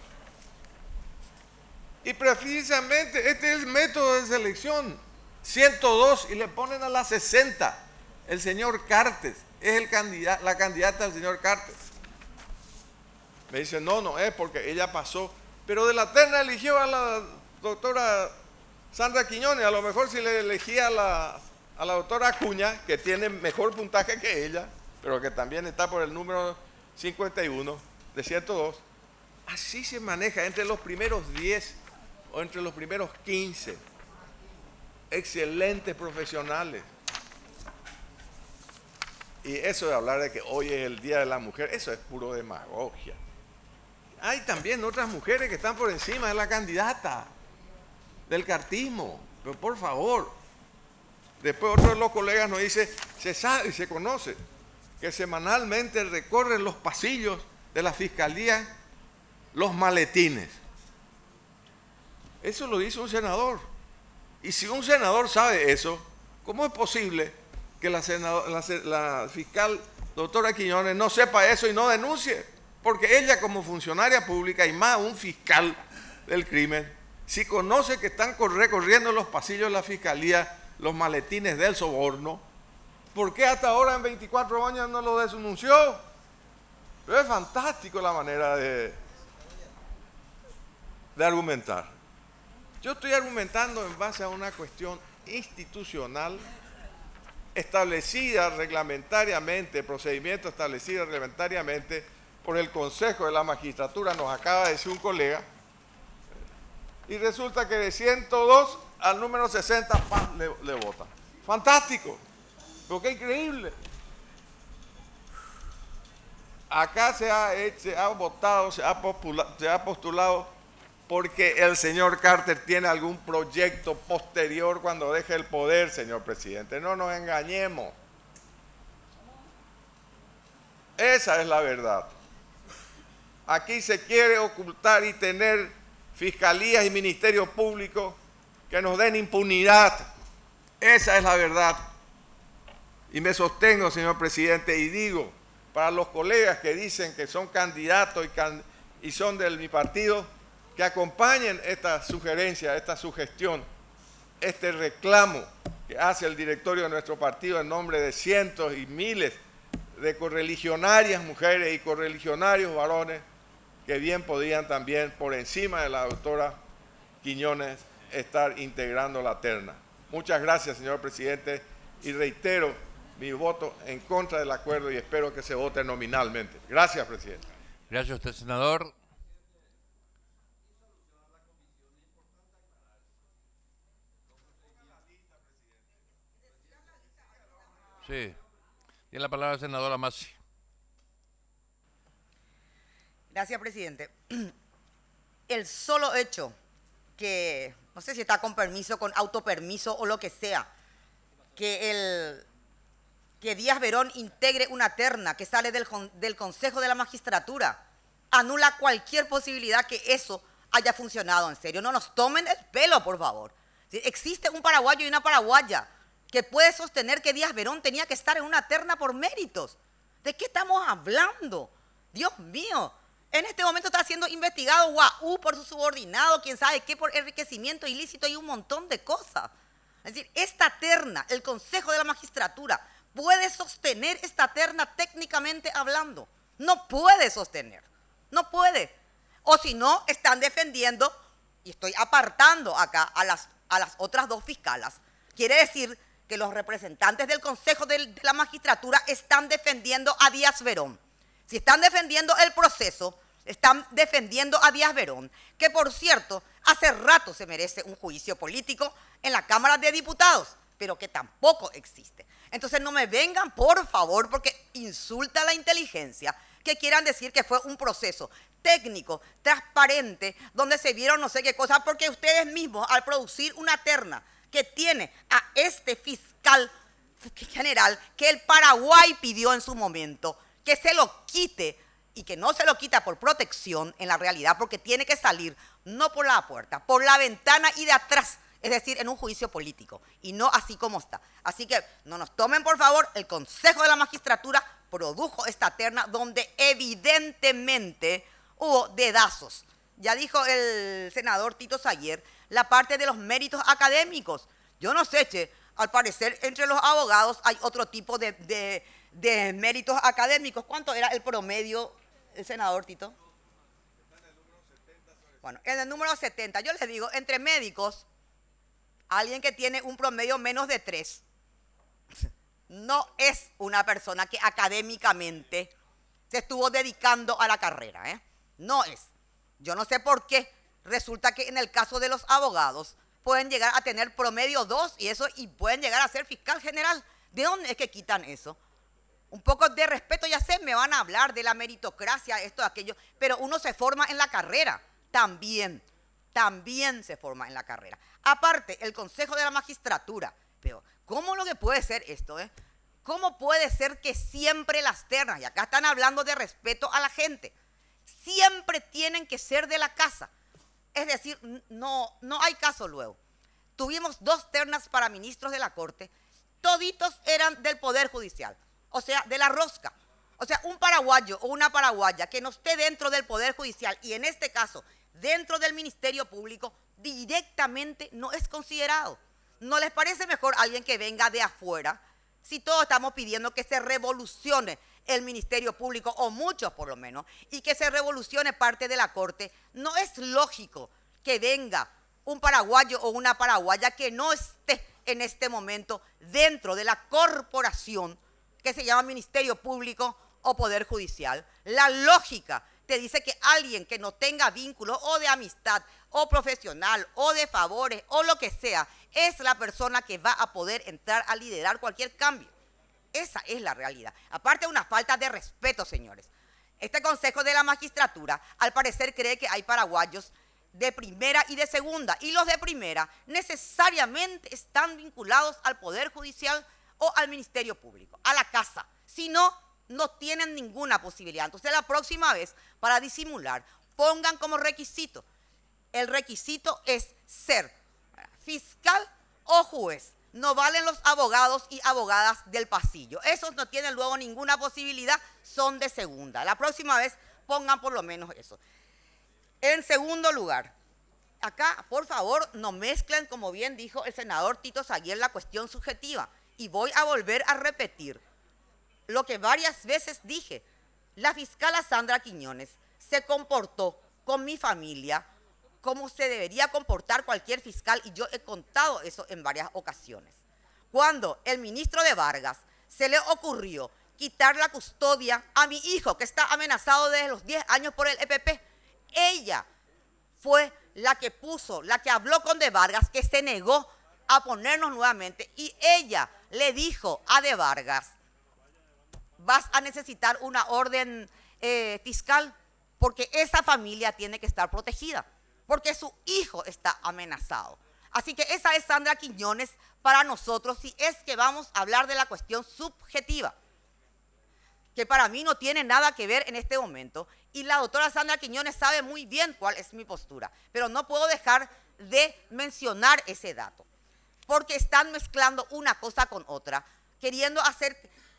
Y precisamente este es el método de selección. ciento dos y le ponen a la sesenta. El señor Cartes, es el candidato, la candidata del señor Cartes. Me dice, no, no es porque ella pasó. Pero de la terna eligió a la doctora Sandra Quiñones. A lo mejor si le elegía a la, a la doctora Acuña, que tiene mejor puntaje que ella, pero que también está por el número cincuenta y uno de ciento dos. Así se maneja entre los primeros diez o entre los primeros quince. Excelentes profesionales. Y eso de hablar de que hoy es el Día de la Mujer, eso es puro demagogia. Hay también otras mujeres que están por encima de la candidata del cartismo. Pero por favor, después otro de los colegas nos dice, se sabe y se conoce que semanalmente recorren los pasillos de la fiscalía los maletines. Eso lo dice un senador. Y si un senador sabe eso, ¿cómo es posible que la, senador, la, la fiscal doctora Quiñones no sepa eso y no denuncie? Porque ella como funcionaria pública y más un fiscal del crimen, si conoce que están recorriendo los pasillos de la fiscalía los maletines del soborno, ¿por qué hasta ahora en veinticuatro años no lo denunció? Pero es fantástico la manera de, de argumentar. Yo estoy argumentando en base a una cuestión institucional establecida reglamentariamente, procedimiento establecido reglamentariamente por el Consejo de la Magistratura, nos acaba de decir un colega, y resulta que de ciento dos al número sesenta, ¡pam!, le, le votan. ¡Fantástico! Pero qué increíble. Acá se ha, se ha votado, se ha, postula, se ha postulado porque el señor Carter tiene algún proyecto posterior cuando deje el poder, señor presidente. No nos engañemos. Esa es la verdad. Aquí se quiere ocultar y tener fiscalías y ministerios públicos que nos den impunidad. Esa es la verdad. Y me sostengo, señor presidente, y digo, para los colegas que dicen que son candidatos y, can, y son de mi partido, que acompañen esta sugerencia, esta sugestión, este reclamo que hace el directorio de nuestro partido en nombre de cientos y miles de correligionarias mujeres y correligionarios varones que bien podían también, por encima de la doctora Quiñones, estar integrando la terna. Muchas gracias, señor presidente, y reitero mi voto en contra del acuerdo y espero que se vote nominalmente. Gracias, presidente. Gracias a usted, senador. Sí. Tiene la palabra la senadora Massi. Gracias, presidente. El solo hecho que, no sé si está con permiso, con autopermiso o lo que sea, que, el, que Díaz Verón integre una terna que sale del, del Consejo de la Magistratura, anula cualquier posibilidad que eso haya funcionado en serio. No nos tomen el pelo, por favor. Existe un paraguayo y una paraguaya que puede sostener que Díaz Verón tenía que estar en una terna por méritos. ¿De qué estamos hablando? Dios mío. En este momento está siendo investigado Guaú por su subordinado, quién sabe qué, por enriquecimiento ilícito y un montón de cosas. Es decir, esta terna, el Consejo de la Magistratura, puede sostener esta terna técnicamente hablando. No puede sostener, no puede. O si no, están defendiendo, y estoy apartando acá a las, a las otras dos fiscalas, quiere decir que los representantes del Consejo de la Magistratura están defendiendo a Díaz Verón. Si están defendiendo el proceso, están defendiendo a Díaz Verón, que por cierto, hace rato se merece un juicio político en la Cámara de Diputados, pero que tampoco existe. Entonces no me vengan, por favor, porque insulta la inteligencia, que quieran decir que fue un proceso técnico, transparente, donde se vieron no sé qué cosas, porque ustedes mismos, al producir una terna que tiene a este fiscal general que el Paraguay pidió en su momento, que se lo quite y que no se lo quita por protección en la realidad, porque tiene que salir no por la puerta, por la ventana y de atrás, es decir, en un juicio político, y no así como está. Así que no nos tomen, por favor, el Consejo de la Magistratura produjo esta terna donde evidentemente hubo dedazos. Ya dijo el senador Tito Sayer la parte de los méritos académicos. Yo no sé, che, al parecer entre los abogados hay otro tipo de, de, de méritos académicos. ¿Cuánto era el promedio, el senador Tito? Bueno, en el número setenta, yo les digo, entre médicos, alguien que tiene un promedio menos de tres, no es una persona que académicamente se estuvo dedicando a la carrera, ¿eh? No es. Yo no sé por qué. Resulta que en el caso de los abogados pueden llegar a tener promedio dos y eso y pueden llegar a ser fiscal general. ¿De dónde es que quitan eso? Un poco de respeto, ya sé, me van a hablar de la meritocracia, esto, aquello, pero uno se forma en la carrera, también, también se forma en la carrera. Aparte, el Consejo de la Magistratura, pero ¿cómo lo que puede ser esto, eh? ¿Cómo puede ser que siempre las ternas, y acá están hablando de respeto a la gente, siempre tienen que ser de la casa? Es decir, no, no hay caso luego. Tuvimos dos ternas para ministros de la Corte, toditos eran del Poder Judicial, o sea, de la rosca. O sea, un paraguayo o una paraguaya que no esté dentro del Poder Judicial y en este caso dentro del Ministerio Público, directamente no es considerado. ¿No les parece mejor alguien que venga de afuera? Si todos estamos pidiendo que se revolucione el Ministerio Público, o muchos por lo menos, y que se revolucione parte de la Corte, no es lógico que venga un paraguayo o una paraguaya que no esté en este momento dentro de la corporación que se llama Ministerio Público o Poder Judicial. La lógica te dice que alguien que no tenga vínculo o de amistad o profesional o de favores o lo que sea, es la persona que va a poder entrar a liderar cualquier cambio. Esa es la realidad. Aparte de una falta de respeto, señores. Este Consejo de la Magistratura, al parecer, cree que hay paraguayos de primera y de segunda, y los de primera necesariamente están vinculados al Poder Judicial o al Ministerio Público, a la casa. Si no, no tienen ninguna posibilidad. Entonces, la próxima vez, para disimular, pongan como requisito, el requisito es ser fiscal o juez. No valen los abogados y abogadas del pasillo. Esos no tienen luego ninguna posibilidad, son de segunda. La próxima vez pongan por lo menos eso. En segundo lugar, acá, por favor, no mezclen, como bien dijo el senador Tito Saguier, la cuestión subjetiva. Y voy a volver a repetir lo que varias veces dije. La fiscal Sandra Quiñones se comportó con mi familia como se debería comportar cualquier fiscal, y yo he contado eso en varias ocasiones. Cuando el ministro de Vargas se le ocurrió quitar la custodia a mi hijo, que está amenazado desde los diez años por el E P P, ella fue la que puso, la que habló con De Vargas, que se negó a ponernos nuevamente, y ella le dijo a De Vargas, vas a necesitar una orden eh, fiscal, porque esa familia tiene que estar protegida, porque su hijo está amenazado. Así que esa es Sandra Quiñones para nosotros, si es que vamos a hablar de la cuestión subjetiva, que para mí no tiene nada que ver en este momento, y la doctora Sandra Quiñones sabe muy bien cuál es mi postura, pero no puedo dejar de mencionar ese dato, porque están mezclando una cosa con otra, queriendo hacer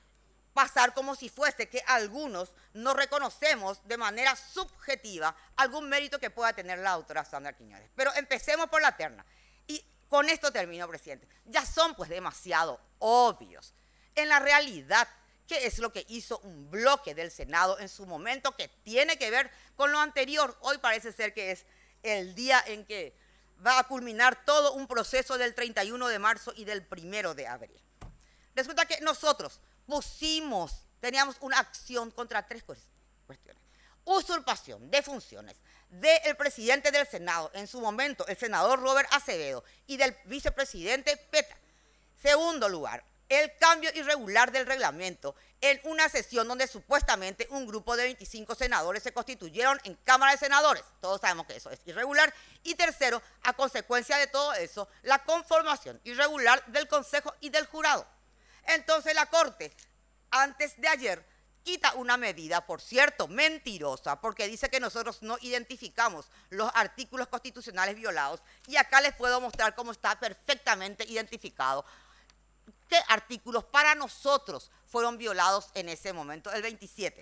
pasar como si fuese que algunos no reconocemos de manera subjetiva algún mérito que pueda tener la doctora Sandra Quiñones. Pero empecemos por la terna. Y con esto termino, presidente. Ya son pues demasiado obvios. En la realidad, ¿qué es lo que hizo un bloque del Senado en su momento que tiene que ver con lo anterior? Hoy parece ser que es el día en que va a culminar todo un proceso del treinta y uno de marzo y del primero de abril. Resulta que nosotros pusimos, teníamos una acción contra tres cuestiones. Usurpación de funciones del presidente del Senado, en su momento el senador Robert Acevedo, y del vicepresidente Peta. Segundo lugar, el cambio irregular del reglamento en una sesión donde supuestamente un grupo de veinticinco senadores se constituyeron en Cámara de Senadores. Todos sabemos que eso es irregular. Y tercero, a consecuencia de todo eso, la conformación irregular del Consejo y del Jurado. Entonces la Corte, antes de ayer, quita una medida, por cierto, mentirosa, porque dice que nosotros no identificamos los artículos constitucionales violados, y acá les puedo mostrar cómo está perfectamente identificado qué artículos para nosotros fueron violados en ese momento, el veintisiete.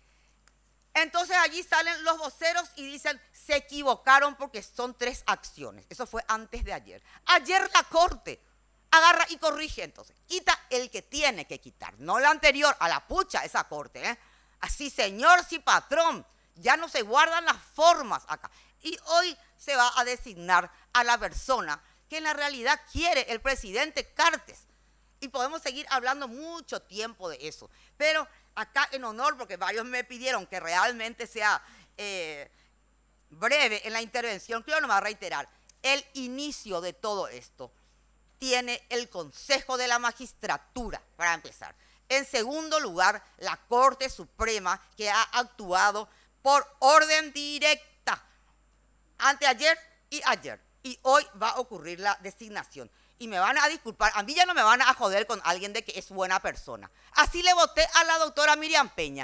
Entonces allí salen los voceros y dicen, se equivocaron porque son tres acciones. Eso fue antes de ayer. Ayer la Corte agarra y corrige, entonces, quita el que tiene que quitar, no la anterior, a la pucha esa Corte, ¿eh? Así, señor, sí, patrón, ya no se guardan las formas acá. Y hoy se va a designar a la persona que en la realidad quiere el presidente Cartes. Y podemos seguir hablando mucho tiempo de eso. Pero acá en honor, porque varios me pidieron que realmente sea eh, breve en la intervención, quiero nomás reiterar, el inicio de todo esto tiene el Consejo de la Magistratura, para empezar. En segundo lugar, la Corte Suprema, que ha actuado por orden directa, anteayer y ayer. Y hoy va a ocurrir la designación. Y me van a disculpar, a mí ya no me van a joder con alguien de que es buena persona. Así le voté a la doctora Miriam Peña,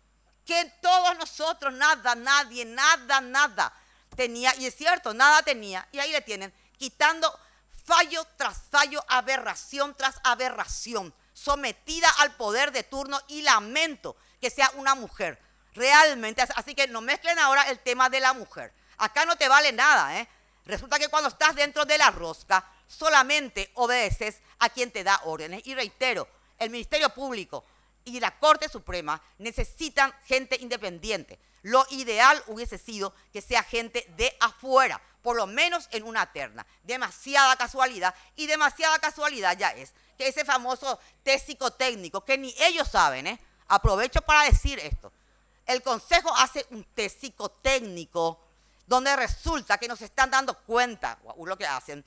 que todos nosotros, nada, nadie, nada, nada tenía, y es cierto, nada tenía, y ahí le tienen, quitando fallo tras fallo, aberración tras aberración, sometida al poder de turno, y lamento que sea una mujer, realmente. Así que no mezclen ahora el tema de la mujer. Acá no te vale nada, ¿eh? Resulta que cuando estás dentro de la rosca, solamente obedeces a quien te da órdenes. Y reitero, el Ministerio Público y la Corte Suprema necesitan gente independiente. Lo ideal hubiese sido que sea gente de afuera, por lo menos en una terna. Demasiada casualidad, y demasiada casualidad ya es que ese famoso test psicotécnico, que ni ellos saben, ¿eh? Aprovecho para decir esto. El Consejo hace un test psicotécnico donde resulta que nos están dando cuenta de lo que hacen,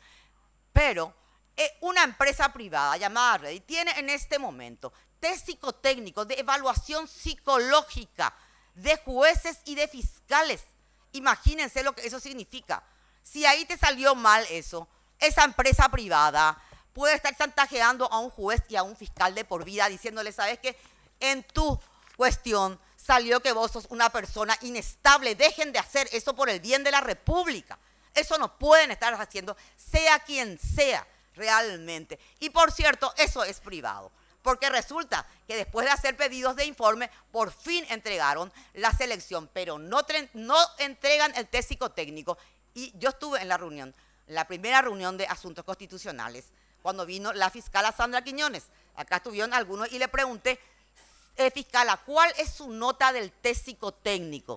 pero eh, una empresa privada llamada Reddit tiene en este momento test psicotécnicos de evaluación psicológica de jueces y de fiscales. Imagínense lo que eso significa. Si ahí te salió mal eso, esa empresa privada puede estar chantajeando a un juez y a un fiscal de por vida, diciéndole, ¿sabes qué? En tu cuestión salió que vos sos una persona inestable, dejen de hacer eso por el bien de la República. Eso no pueden estar haciendo, sea quien sea realmente. Y por cierto, eso es privado, porque resulta que después de hacer pedidos de informe, por fin entregaron la selección, pero no, no entregan el test psicotécnico. Y yo estuve en la reunión, la primera reunión de asuntos constitucionales, cuando vino la fiscala Sandra Quiñones. Acá estuvieron algunos y le pregunté, eh, fiscala, ¿cuál es su nota del test psicotécnico?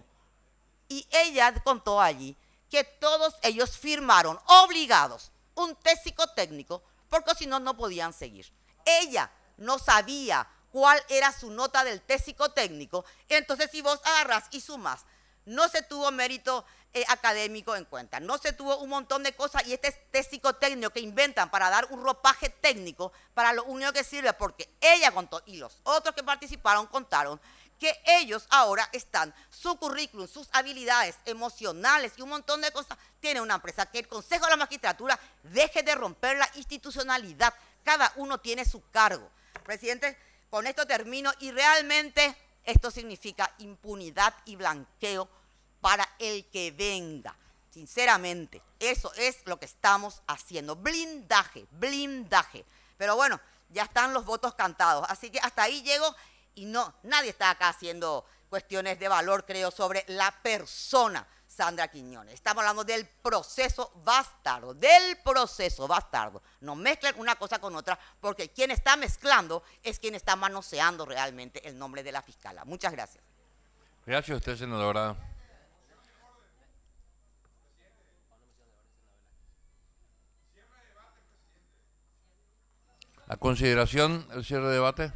Y ella contó allí que todos ellos firmaron, obligados, un test psicotécnico, porque si no, no podían seguir. Ella no sabía cuál era su nota del test psicotécnico, entonces si vos agarrás y sumás, no se tuvo mérito eh, académico en cuenta, no se tuvo un montón de cosas, y este test psicotécnico que inventan para dar un ropaje técnico, para lo único que sirve, porque ella contó, y los otros que participaron contaron, que ellos ahora están, su currículum, sus habilidades emocionales y un montón de cosas, tiene una empresa. Que el Consejo de la Magistratura deje de romper la institucionalidad, cada uno tiene su cargo. Presidente, con esto termino, y realmente esto significa impunidad y blanqueo para el que venga. Sinceramente, eso es lo que estamos haciendo, blindaje, blindaje. Pero bueno, ya están los votos cantados, así que hasta ahí llego. Y no, nadie está acá haciendo cuestiones de valor, creo, sobre la persona Sandra Quiñones. Estamos hablando del proceso bastardo, del proceso bastardo. No mezclen una cosa con otra, porque quien está mezclando es quien está manoseando realmente el nombre de la fiscala. Muchas gracias. Gracias a usted, senadora. A consideración, el cierre de debate.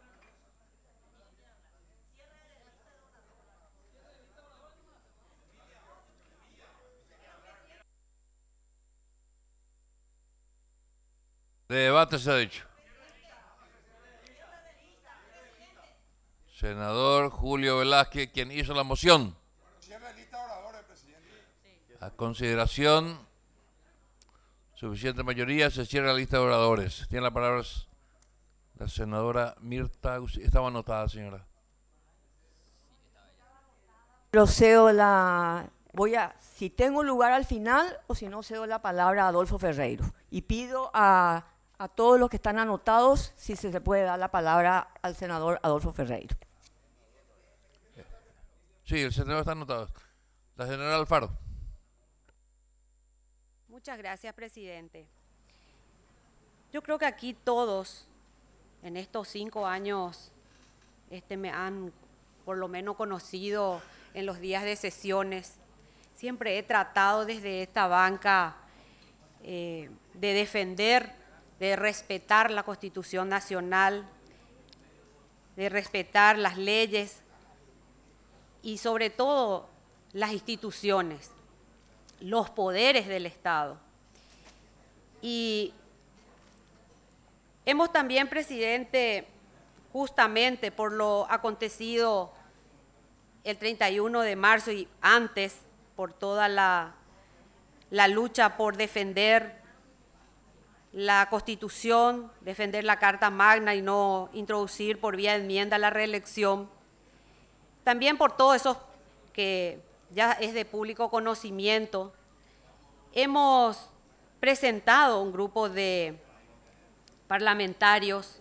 De debate se ha dicho. Senador Julio Velázquez, quien hizo la moción. A consideración, suficiente mayoría, se cierra la lista de oradores. Tiene la palabra la senadora Mirta. Estaba anotada, señora. Procedo la... Voy a, si tengo lugar al final o si no, cedo la palabra a Adolfo Ferreiro. Y pido a, a todos los que están anotados si se le puede dar la palabra al senador Adolfo Ferreiro. Sí, el senador está anotado. La senadora Alfaro. Muchas gracias, presidente. Yo creo que aquí todos, en estos cinco años, este, me han por lo menos conocido en los días de sesiones. Siempre he tratado desde esta banca eh, de defender de respetar la Constitución Nacional, de respetar las leyes y sobre todo las instituciones, los poderes del Estado. Y hemos también, presidente, justamente por lo acontecido el treinta y uno de marzo y antes, por toda la, la lucha por defender la Constitución, defender la Carta Magna y no introducir por vía de enmienda la reelección, también por todo eso que ya es de público conocimiento, hemos presentado un grupo de parlamentarios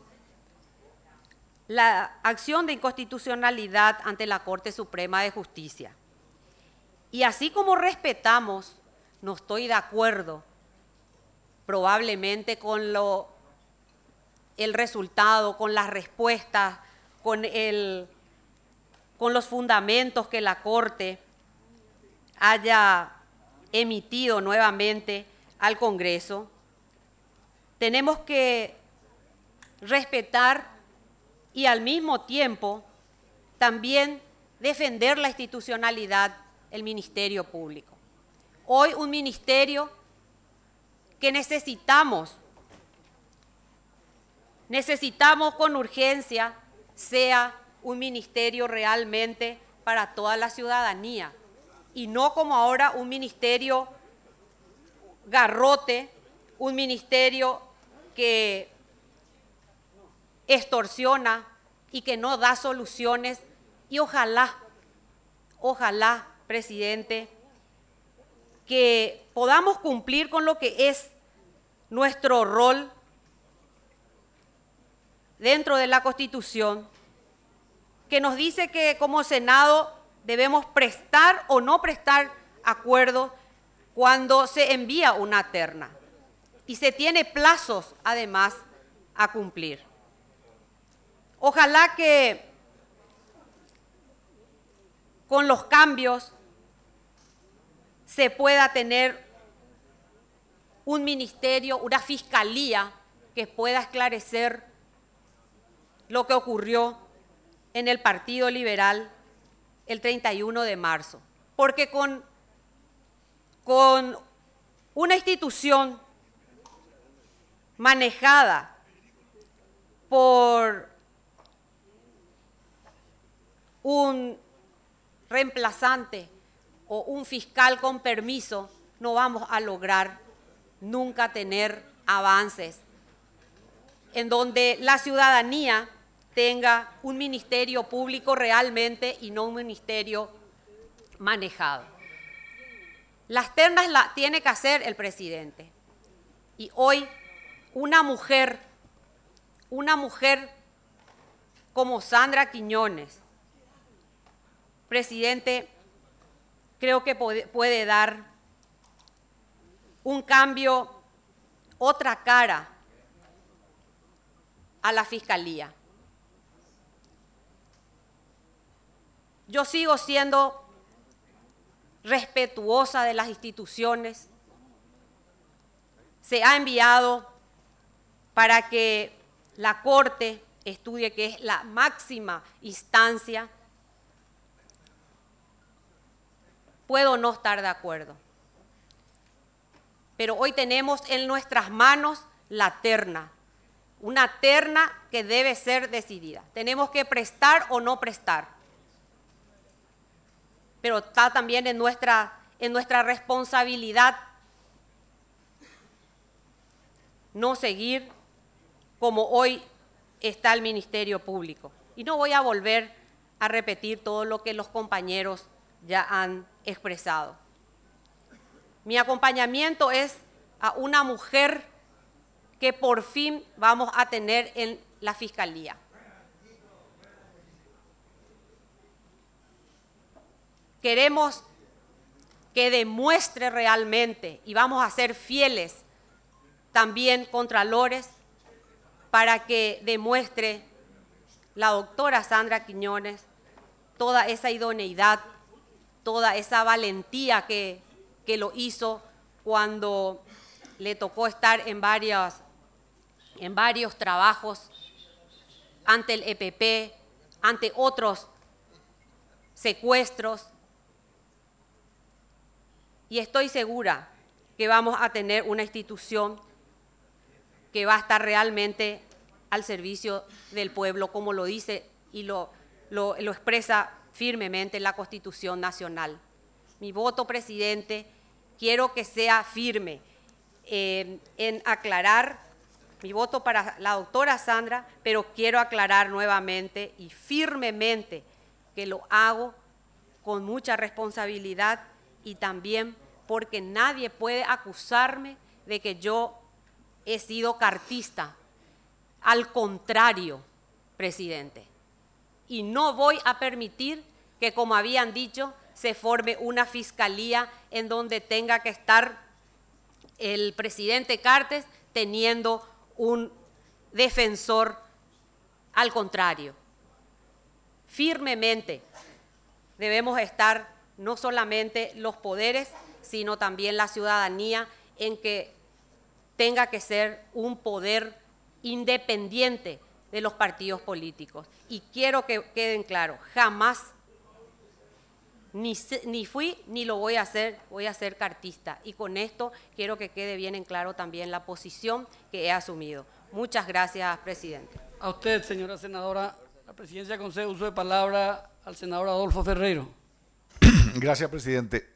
la acción de inconstitucionalidad ante la Corte Suprema de Justicia. Y así como respetamos, no estoy de acuerdo probablemente con lo, el resultado, con las respuestas, con, el, con los fundamentos que la Corte haya emitido nuevamente al Congreso, tenemos que respetar y al mismo tiempo también defender la institucionalidad del Ministerio Público. Hoy un ministerio que necesitamos, necesitamos con urgencia, sea un ministerio realmente para toda la ciudadanía y no como ahora un ministerio garrote, un ministerio que extorsiona y que no da soluciones. Y ojalá, ojalá, presidente, que podamos cumplir con lo que es nuestro rol dentro de la Constitución, que nos dice que como Senado debemos prestar o no prestar acuerdo cuando se envía una terna y se tiene plazos además a cumplir. Ojalá que con los cambios se pueda tener un ministerio, una fiscalía que pueda esclarecer lo que ocurrió en el Partido Liberal el treinta y uno de marzo. Porque con, con una institución manejada por un reemplazante o un fiscal con permiso, no vamos a lograr nunca tener avances en donde la ciudadanía tenga un ministerio público realmente y no un ministerio manejado. Las ternas las tiene que hacer el presidente. Y hoy una mujer, una mujer como Sandra Quiñones, presidente, creo que puede, puede dar un cambio, otra cara a la Fiscalía. Yo sigo siendo respetuosa de las instituciones. Se ha enviado para que la Corte estudie, que es la máxima instancia. Puedo no estar de acuerdo, pero hoy tenemos en nuestras manos la terna, una terna que debe ser decidida. Tenemos que prestar o no prestar, pero está también en nuestra, en nuestra responsabilidad no seguir como hoy está el Ministerio Público. Y no voy a volver a repetir todo lo que los compañeros ya han expresado. Mi acompañamiento es a una mujer que por fin vamos a tener en la Fiscalía. Queremos que demuestre realmente, y vamos a ser fieles también contralores, para que demuestre la doctora Sandra Quiñones toda esa idoneidad, toda esa valentía que, que lo hizo cuando le tocó estar en varias en varios trabajos ante el E P P, ante otros secuestros, y estoy segura que vamos a tener una institución que va a estar realmente al servicio del pueblo, como lo dice y lo, lo, lo expresa firmemente la Constitución Nacional. Mi voto, presidente, quiero que sea firme eh, en aclarar, mi voto para la doctora Sandra, pero quiero aclarar nuevamente y firmemente que lo hago con mucha responsabilidad y también porque nadie puede acusarme de que yo he sido cartista. Al contrario, presidente. Y no voy a permitir que, como habían dicho, se forme una fiscalía en donde tenga que estar el presidente Cartes teniendo un defensor. Al contrario, firmemente debemos estar no solamente los poderes, sino también la ciudadanía, en que tenga que ser un poder independiente de los partidos políticos. Y quiero que queden claros, jamás ni, ni fui ni lo voy a hacer, voy a ser cartista. Y con esto quiero que quede bien en claro también la posición que he asumido. Muchas gracias, presidente. A usted, señora senadora. La presidencia concede uso de palabra al senador Adolfo Ferreiro. Gracias, presidente.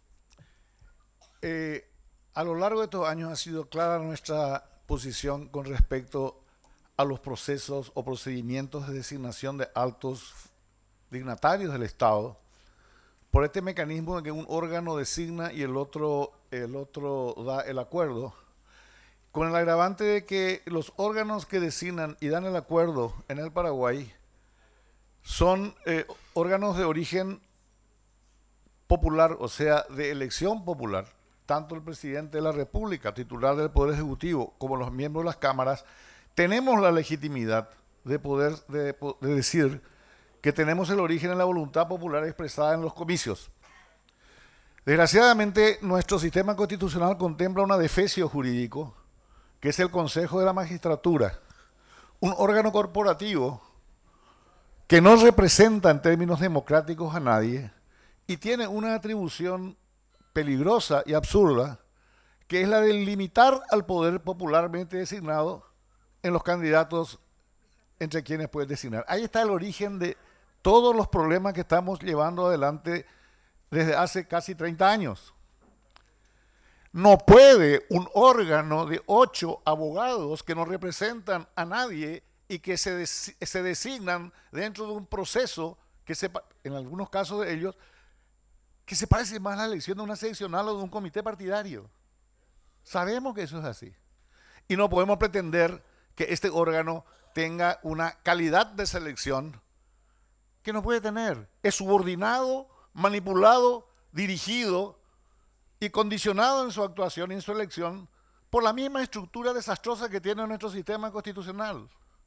Eh, a lo largo de estos años ha sido clara nuestra posición con respecto a los procesos o procedimientos de designación de altos dignatarios del Estado, por este mecanismo de que un órgano designa y el otro, el otro da el acuerdo, con el agravante de que los órganos que designan y dan el acuerdo en el Paraguay son eh, órganos de origen popular, o sea, de elección popular. Tanto el presidente de la República, titular del Poder Ejecutivo, como los miembros de las cámaras, tenemos la legitimidad de poder de, de decir que tenemos el origen en la voluntad popular expresada en los comicios. Desgraciadamente, nuestro sistema constitucional contempla un adefesio jurídico, que es el Consejo de la Magistratura, un órgano corporativo que no representa en términos democráticos a nadie y tiene una atribución peligrosa y absurda, que es la de limitar al poder popularmente designado en los candidatos entre quienes puede designar. Ahí está el origen de todos los problemas que estamos llevando adelante desde hace casi treinta años. No puede un órgano de ocho abogados que no representan a nadie y que se, des se designan dentro de un proceso que se, en algunos casos de ellos, que se parece más a la elección de una seccional o de un comité partidario. Sabemos que eso es así. Y no podemos pretender que este órgano tenga una calidad de selección que no puede tener. Es subordinado, manipulado, dirigido y condicionado en su actuación y en su elección por la misma estructura desastrosa que tiene nuestro sistema constitucional.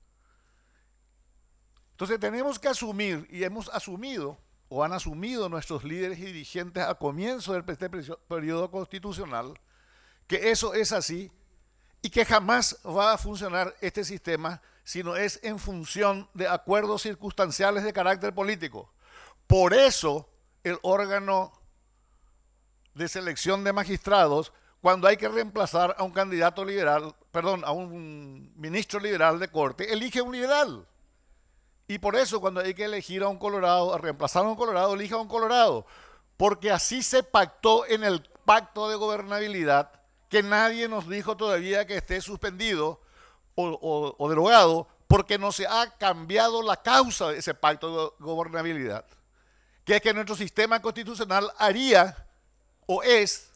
Entonces tenemos que asumir, y hemos asumido, o han asumido nuestros líderes y dirigentes al comienzo del este periodo constitucional, que eso es así y que jamás va a funcionar este sistema si no es en función de acuerdos circunstanciales de carácter político. Por eso el órgano de selección de magistrados, cuando hay que reemplazar a un candidato liberal, perdón, a un ministro liberal de corte, elige un liberal. Y por eso cuando hay que elegir a un colorado, a reemplazar a un colorado, elija a un colorado. Porque así se pactó en el pacto de gobernabilidad, que nadie nos dijo todavía que esté suspendido o, o, o derogado, porque no se ha cambiado la causa de ese pacto de gobernabilidad. Que es que nuestro sistema constitucional haría, o es,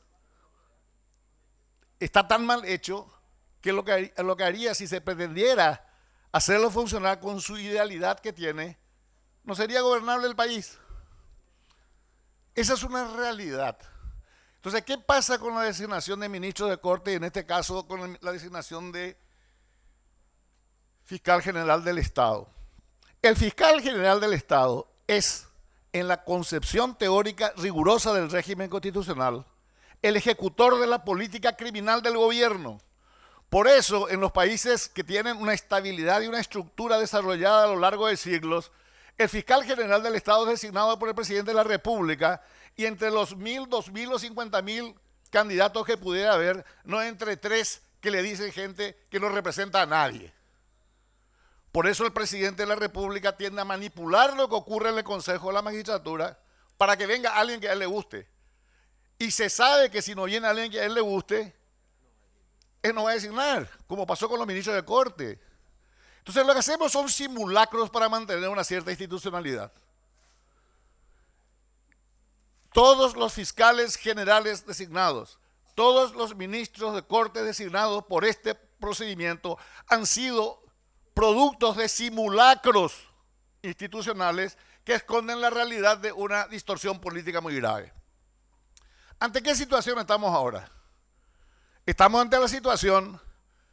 está tan mal hecho, que lo que, lo que haría si se pretendiera hacerlo funcionar con su idealidad que tiene, no sería gobernable el país. Esa es una realidad. Entonces, ¿qué pasa con la designación de ministros de corte y en este caso con la designación de fiscal general del Estado? El fiscal general del Estado es, en la concepción teórica rigurosa del régimen constitucional, el ejecutor de la política criminal del gobierno. Por eso, en los países que tienen una estabilidad y una estructura desarrollada a lo largo de siglos, el fiscal general del Estado es designado por el presidente de la República y entre los mil, dos mil o cincuenta mil candidatos que pudiera haber, no entre tres que le dicen gente que no representa a nadie. Por eso el presidente de la República tiende a manipular lo que ocurre en el Consejo de la Magistratura para que venga alguien que a él le guste. Y se sabe que si no viene alguien que a él le guste, él no va a designar, como pasó con los ministros de Corte. Entonces lo que hacemos son simulacros para mantener una cierta institucionalidad. Todos los fiscales generales designados, todos los ministros de Corte designados por este procedimiento han sido productos de simulacros institucionales que esconden la realidad de una distorsión política muy grave. ¿Ante qué situación estamos ahora? Estamos ante la situación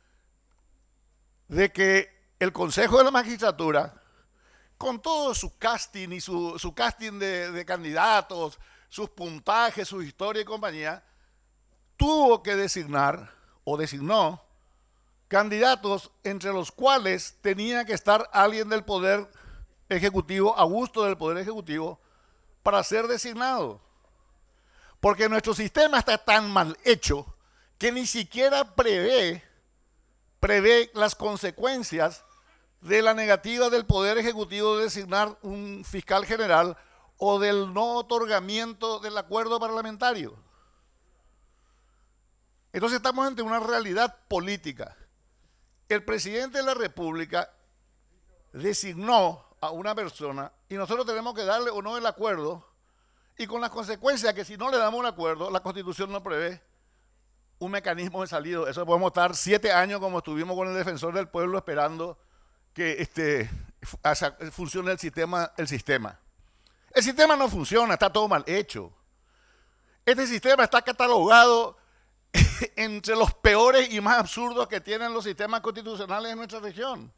de que el Consejo de la Magistratura, con todo su casting y su, su casting de, de candidatos, sus puntajes, su historia y compañía, tuvo que designar o designó candidatos entre los cuales tenía que estar alguien del Poder Ejecutivo, a gusto del Poder Ejecutivo, para ser designado. Porque nuestro sistema está tan mal hecho que ni siquiera prevé, prevé las consecuencias de la negativa del Poder Ejecutivo de designar un fiscal general o del no otorgamiento del acuerdo parlamentario. Entonces estamos ante una realidad política. El presidente de la República designó a una persona y nosotros tenemos que darle o no el acuerdo, y con las consecuencias que si no le damos un acuerdo, la Constitución no prevé un mecanismo de salida. Eso podemos estar siete años como estuvimos con el defensor del pueblo esperando que este, funcione el sistema, el sistema. El sistema no funciona, está todo mal hecho. Este sistema está catalogado entre los peores y más absurdos que tienen los sistemas constitucionales en nuestra región.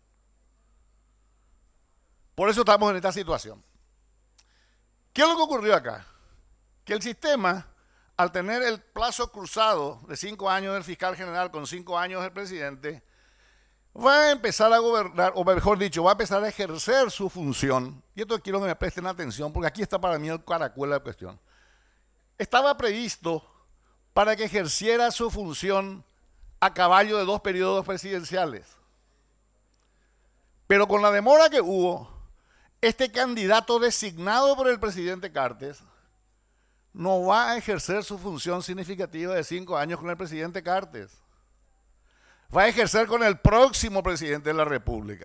Por eso estamos en esta situación. ¿Qué es lo que ocurrió acá? Que el sistema, al tener el plazo cruzado de cinco años del fiscal general con cinco años del presidente, va a empezar a gobernar, o mejor dicho, va a empezar a ejercer su función. Y esto quiero que me presten atención, porque aquí está para mí el caracol de la cuestión. Estaba previsto para que ejerciera su función a caballo de dos periodos presidenciales. Pero con la demora que hubo, este candidato designado por el presidente Cartes no va a ejercer su función significativa de cinco años con el presidente Cartes. Va a ejercer con el próximo presidente de la República.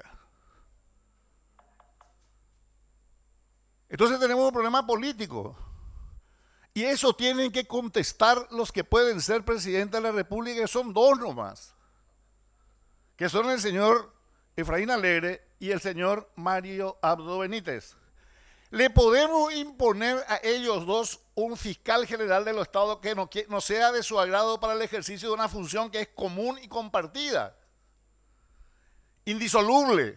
Entonces tenemos un problema político. Y eso tienen que contestar los que pueden ser presidente de la República, que son dos nomás. Que son el señor Efraín Alegre y el señor Mario Abdo Benítez. ¿Le podemos imponer a ellos dos un fiscal general del Estado que no, que no sea de su agrado para el ejercicio de una función que es común y compartida? Indisoluble.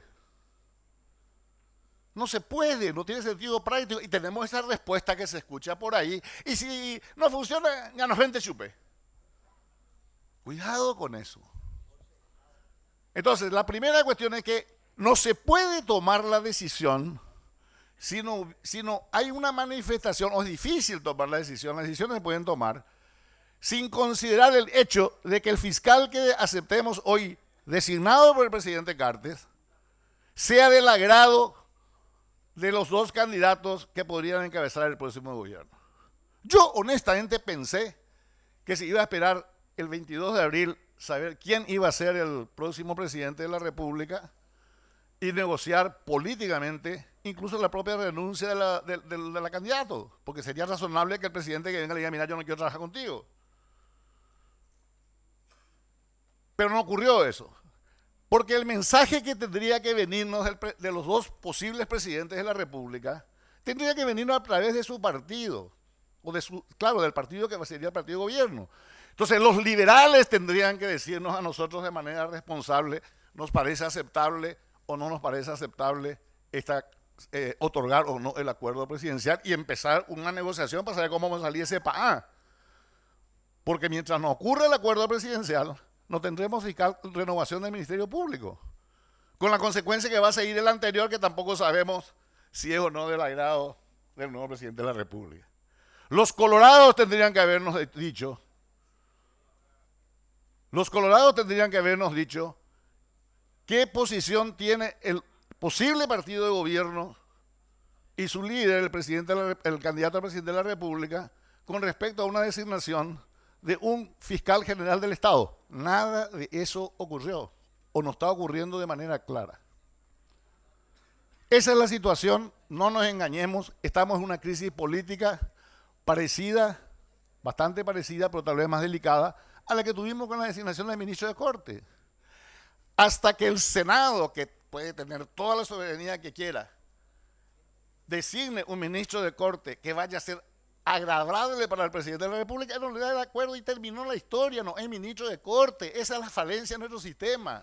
No se puede, no tiene sentido práctico. Y tenemos esa respuesta que se escucha por ahí. Y si no funciona, ya nos vente chupe. Cuidado con eso. Entonces, la primera cuestión es que no se puede tomar la decisión si no, si no hay una manifestación, o es difícil tomar la decisión, las decisiones se pueden tomar, sin considerar el hecho de que el fiscal que aceptemos hoy, designado por el presidente Cartes, sea del agrado de los dos candidatos que podrían encabezar el próximo gobierno. Yo honestamente pensé que se iba a esperar el veintidós de abril saber quién iba a ser el próximo presidente de la República y negociar políticamente incluso la propia renuncia de la, de, de, de la candidato, porque sería razonable que el presidente que venga le diga, mira, yo no quiero trabajar contigo. Pero no ocurrió eso, porque el mensaje que tendría que venirnos del, de los dos posibles presidentes de la República tendría que venirnos a través de su partido, o de su, claro, del partido que sería el partido de gobierno. Entonces los liberales tendrían que decirnos a nosotros de manera responsable, nos parece aceptable o no nos parece aceptable esta, eh, otorgar o no el acuerdo presidencial y empezar una negociación para saber cómo vamos a salir ese P A. Porque mientras no ocurra el acuerdo presidencial, no tendremos fiscal, renovación del Ministerio Público, con la consecuencia que va a seguir el anterior, que tampoco sabemos si es o no del agrado del nuevo presidente de la República. Los colorados tendrían que habernos dicho, los colorados tendrían que habernos dicho qué posición tiene el posible partido de gobierno y su líder, el, presidente de la, el candidato a presidente de la República, con respecto a una designación de un fiscal general del Estado. Nada de eso ocurrió, o no está ocurriendo de manera clara. Esa es la situación, no nos engañemos, estamos en una crisis política parecida, bastante parecida, pero tal vez más delicada, a la que tuvimos con la designación del ministro de Corte. Hasta que el Senado, que puede tener toda la soberanía que quiera, designe un ministro de Corte que vaya a ser agradable para el presidente de la República, no le da el acuerdo y terminó la historia, no es ministro de Corte. Esa es la falencia de nuestro sistema.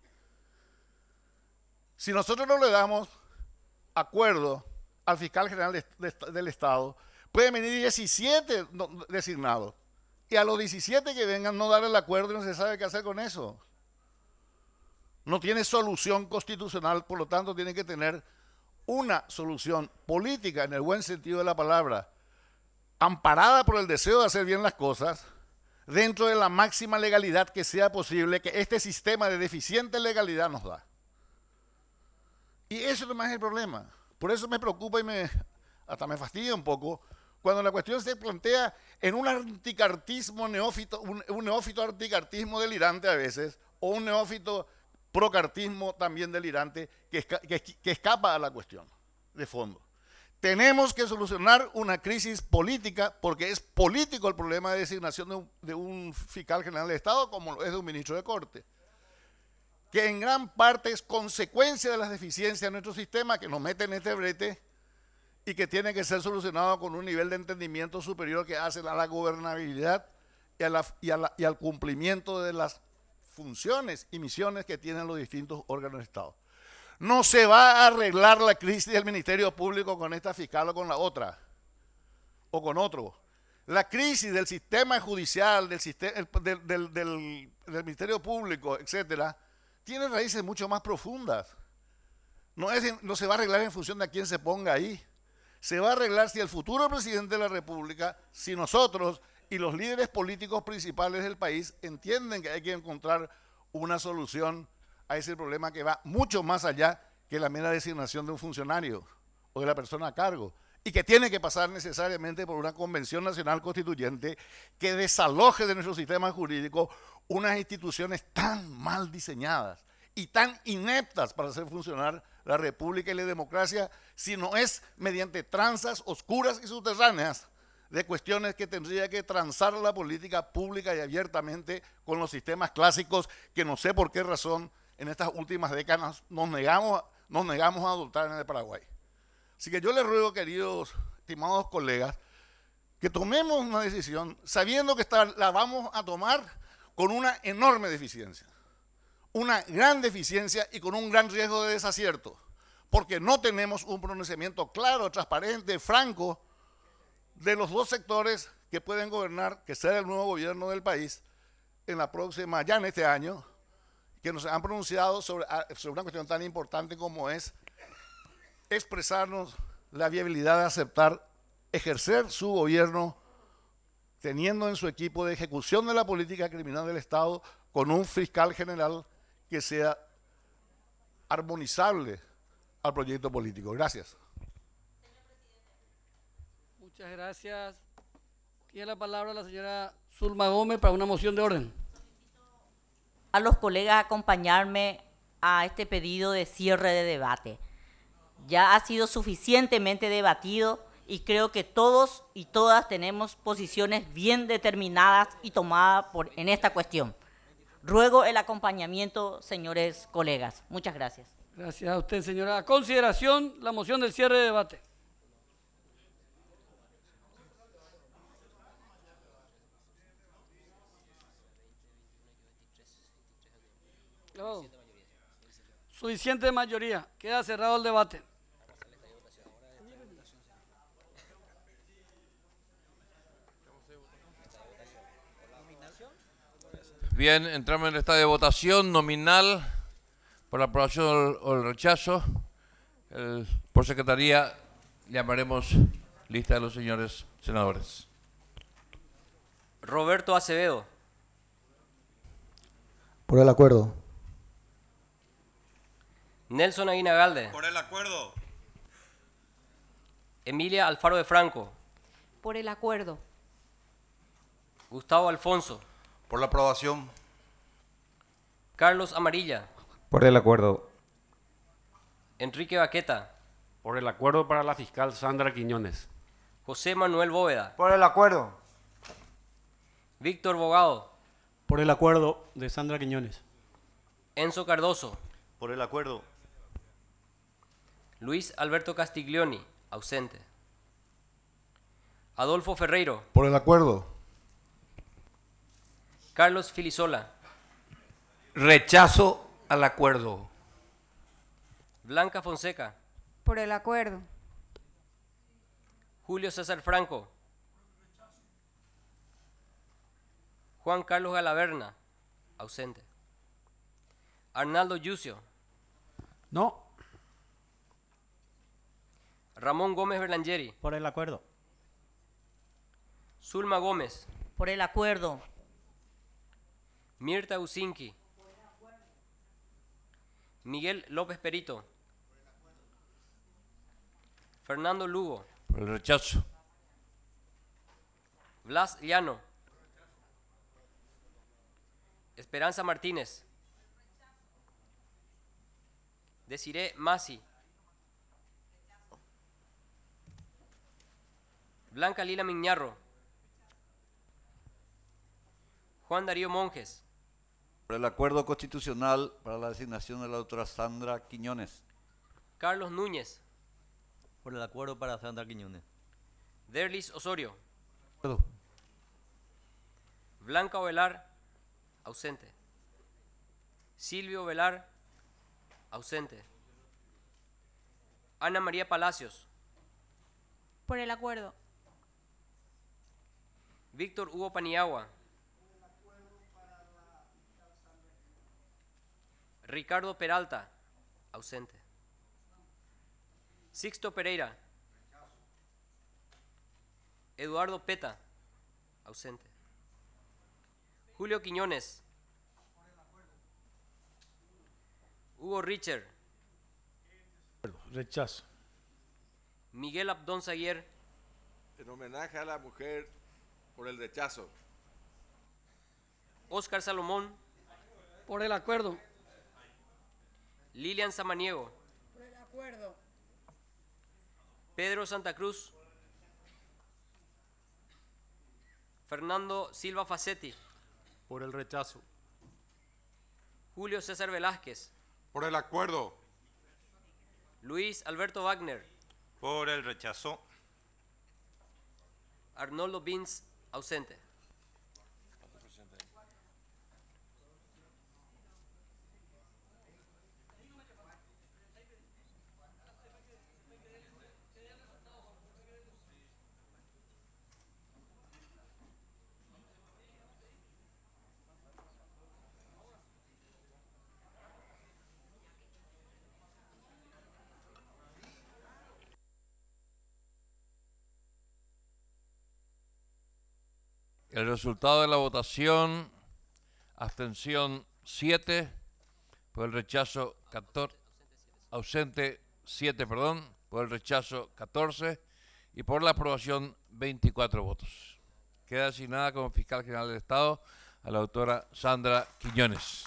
Si nosotros no le damos acuerdo al fiscal general de, de, del Estado, pueden venir diecisiete designados, y a los diecisiete que vengan no dar el acuerdo y no se sabe qué hacer con eso. No tiene solución constitucional, por lo tanto tiene que tener una solución política en el buen sentido de la palabra, amparada por el deseo de hacer bien las cosas, dentro de la máxima legalidad que sea posible, que este sistema de deficiente legalidad nos da. Y eso no es el problema. Por eso me preocupa y me, hasta me fastidia un poco cuando la cuestión se plantea en un anticartismo neófito, un, un neófito anticartismo delirante a veces, o un neófito procartismo también delirante que, esca que, que escapa a la cuestión de fondo. Tenemos que solucionar una crisis política, porque es político el problema de designación de un, de un fiscal general de Estado, como lo es de un ministro de Corte, que en gran parte es consecuencia de las deficiencias de nuestro sistema que nos mete en este brete y que tiene que ser solucionado con un nivel de entendimiento superior que hace a la gobernabilidad y, a la, y, a la, y al cumplimiento de las funciones y misiones que tienen los distintos órganos de Estado. No se va a arreglar la crisis del Ministerio Público con esta fiscal o con la otra, o con otro. La crisis del sistema judicial, del, sistema, del, del, del, del Ministerio Público, etcétera, tiene raíces mucho más profundas. No, es, no se va a arreglar en función de a quién se ponga ahí. Se va a arreglar si el futuro presidente de la República, si nosotros y los líderes políticos principales del país entienden que hay que encontrar una solución a ese problema que va mucho más allá que la mera designación de un funcionario o de la persona a cargo, y que tiene que pasar necesariamente por una convención nacional constituyente que desaloje de nuestro sistema jurídico unas instituciones tan mal diseñadas y tan ineptas para hacer funcionar la república y la democracia, si no es mediante tranzas oscuras y subterráneas de cuestiones que tendría que transar la política pública y abiertamente con los sistemas clásicos que no sé por qué razón en estas últimas décadas nos negamos, nos negamos a adoptar en el Paraguay. Así que yo les ruego, queridos, estimados colegas, que tomemos una decisión sabiendo que esta, la vamos a tomar con una enorme deficiencia, una gran deficiencia y con un gran riesgo de desacierto, porque no tenemos un pronunciamiento claro, transparente, franco, de los dos sectores que pueden gobernar, que sea el nuevo gobierno del país, en la próxima, ya en este año, que nos han pronunciado sobre, sobre una cuestión tan importante como es expresarnos la viabilidad de aceptar ejercer su gobierno teniendo en su equipo de ejecución de la política criminal del Estado con un fiscal general que sea armonizable al proyecto político. Gracias. Muchas gracias. Tiene la palabra la señora Zulma Gómez para una moción de orden. A los colegas acompañarme a este pedido de cierre de debate. Ya ha sido suficientemente debatido y creo que todos y todas tenemos posiciones bien determinadas y tomadas por, en esta cuestión. Ruego el acompañamiento, señores colegas. Muchas gracias. Gracias a usted, señora. A consideración, la moción del cierre de debate. Oh. Suficiente mayoría. Queda cerrado el debate. Bien, entramos en el estado de votación nominal por la aprobación o el, o el rechazo. El- por secretaría llamaremos lista de los señores senadores. Roberto Acevedo, Por el acuerdo. Nelson Aguinagalde, Por el acuerdo. Emilia Alfaro de Franco, Por el acuerdo. Gustavo Alfonso, Por la aprobación. Carlos Amarilla, Por el acuerdo. Enrique Baqueta, Por el acuerdo para la fiscal Sandra Quiñones. José Manuel Bóveda, Por el acuerdo. Víctor Bogado, Por el acuerdo de Sandra Quiñones. Enzo Cardoso, Por el acuerdo. Luis Alberto Castiglioni, ausente. Adolfo Ferreiro, Por el acuerdo. Carlos Filisola, Rechazo al acuerdo. Blanca Fonseca, Por el acuerdo. Julio César Franco, Juan Carlos Galaverna, ausente. Arnaldo Yucio, No. Ramón Gómez Berlangeri, Por el acuerdo. Zulma Gómez, Por el acuerdo. Mirta Usinki, Miguel López Perito, Fernando Lugo, Por el rechazo. Blas Llano, Esperanza Martínez, Desiree Masi, Blanca Lila Miñarro, Juan Darío Monjes, Por el acuerdo constitucional para la designación de la doctora Sandra Quiñones. Carlos Núñez, Por el acuerdo para Sandra Quiñones. Derlis Osorio, Acuerdo. Blanca Ovelar, ausente. Silvio Velar, ausente. Ana María Palacios, Por el acuerdo. Víctor Hugo Paniagua, Ricardo Peralta, ausente. Sixto Pereira, Eduardo Peta, ausente. Julio Quiñones, Hugo Richard, Rechazo. Miguel Abdón Zaguier, En homenaje a la mujer por el rechazo. Óscar Salomón, Por el acuerdo. Lilian Samaniego, Por el acuerdo. Pedro Santa Cruz, Fernando Silva Facetti, Por el rechazo. Julio César Velázquez, Por el acuerdo. Luis Alberto Wagner, Por el rechazo. Arnoldo Bins, ausente. El resultado de la votación, abstención siete, por el rechazo catorce, ausente siete, perdón, por el rechazo catorce y por la aprobación veinticuatro votos. Queda asignada como fiscal general del Estado a la doctora Sandra Quiñones.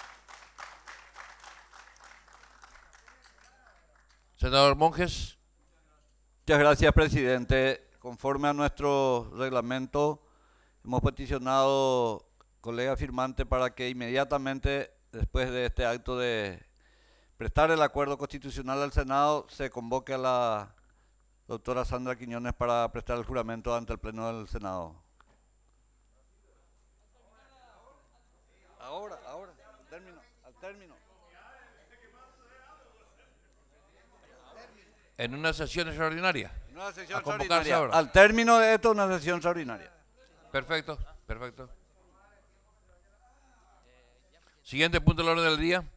Senador Monjes. Muchas gracias, presidente. Conforme a nuestro reglamento, hemos peticionado, colega firmante, para que inmediatamente después de este acto de prestar el acuerdo constitucional al Senado, se convoque a la doctora Sandra Quiñones para prestar el juramento ante el Pleno del Senado. Ahora, ahora, al término, al término. En una sesión extraordinaria. Una sesión A convocarse extraordinaria. ahora. Al término de esto, una sesión extraordinaria. Perfecto, perfecto. Siguiente punto del orden del día.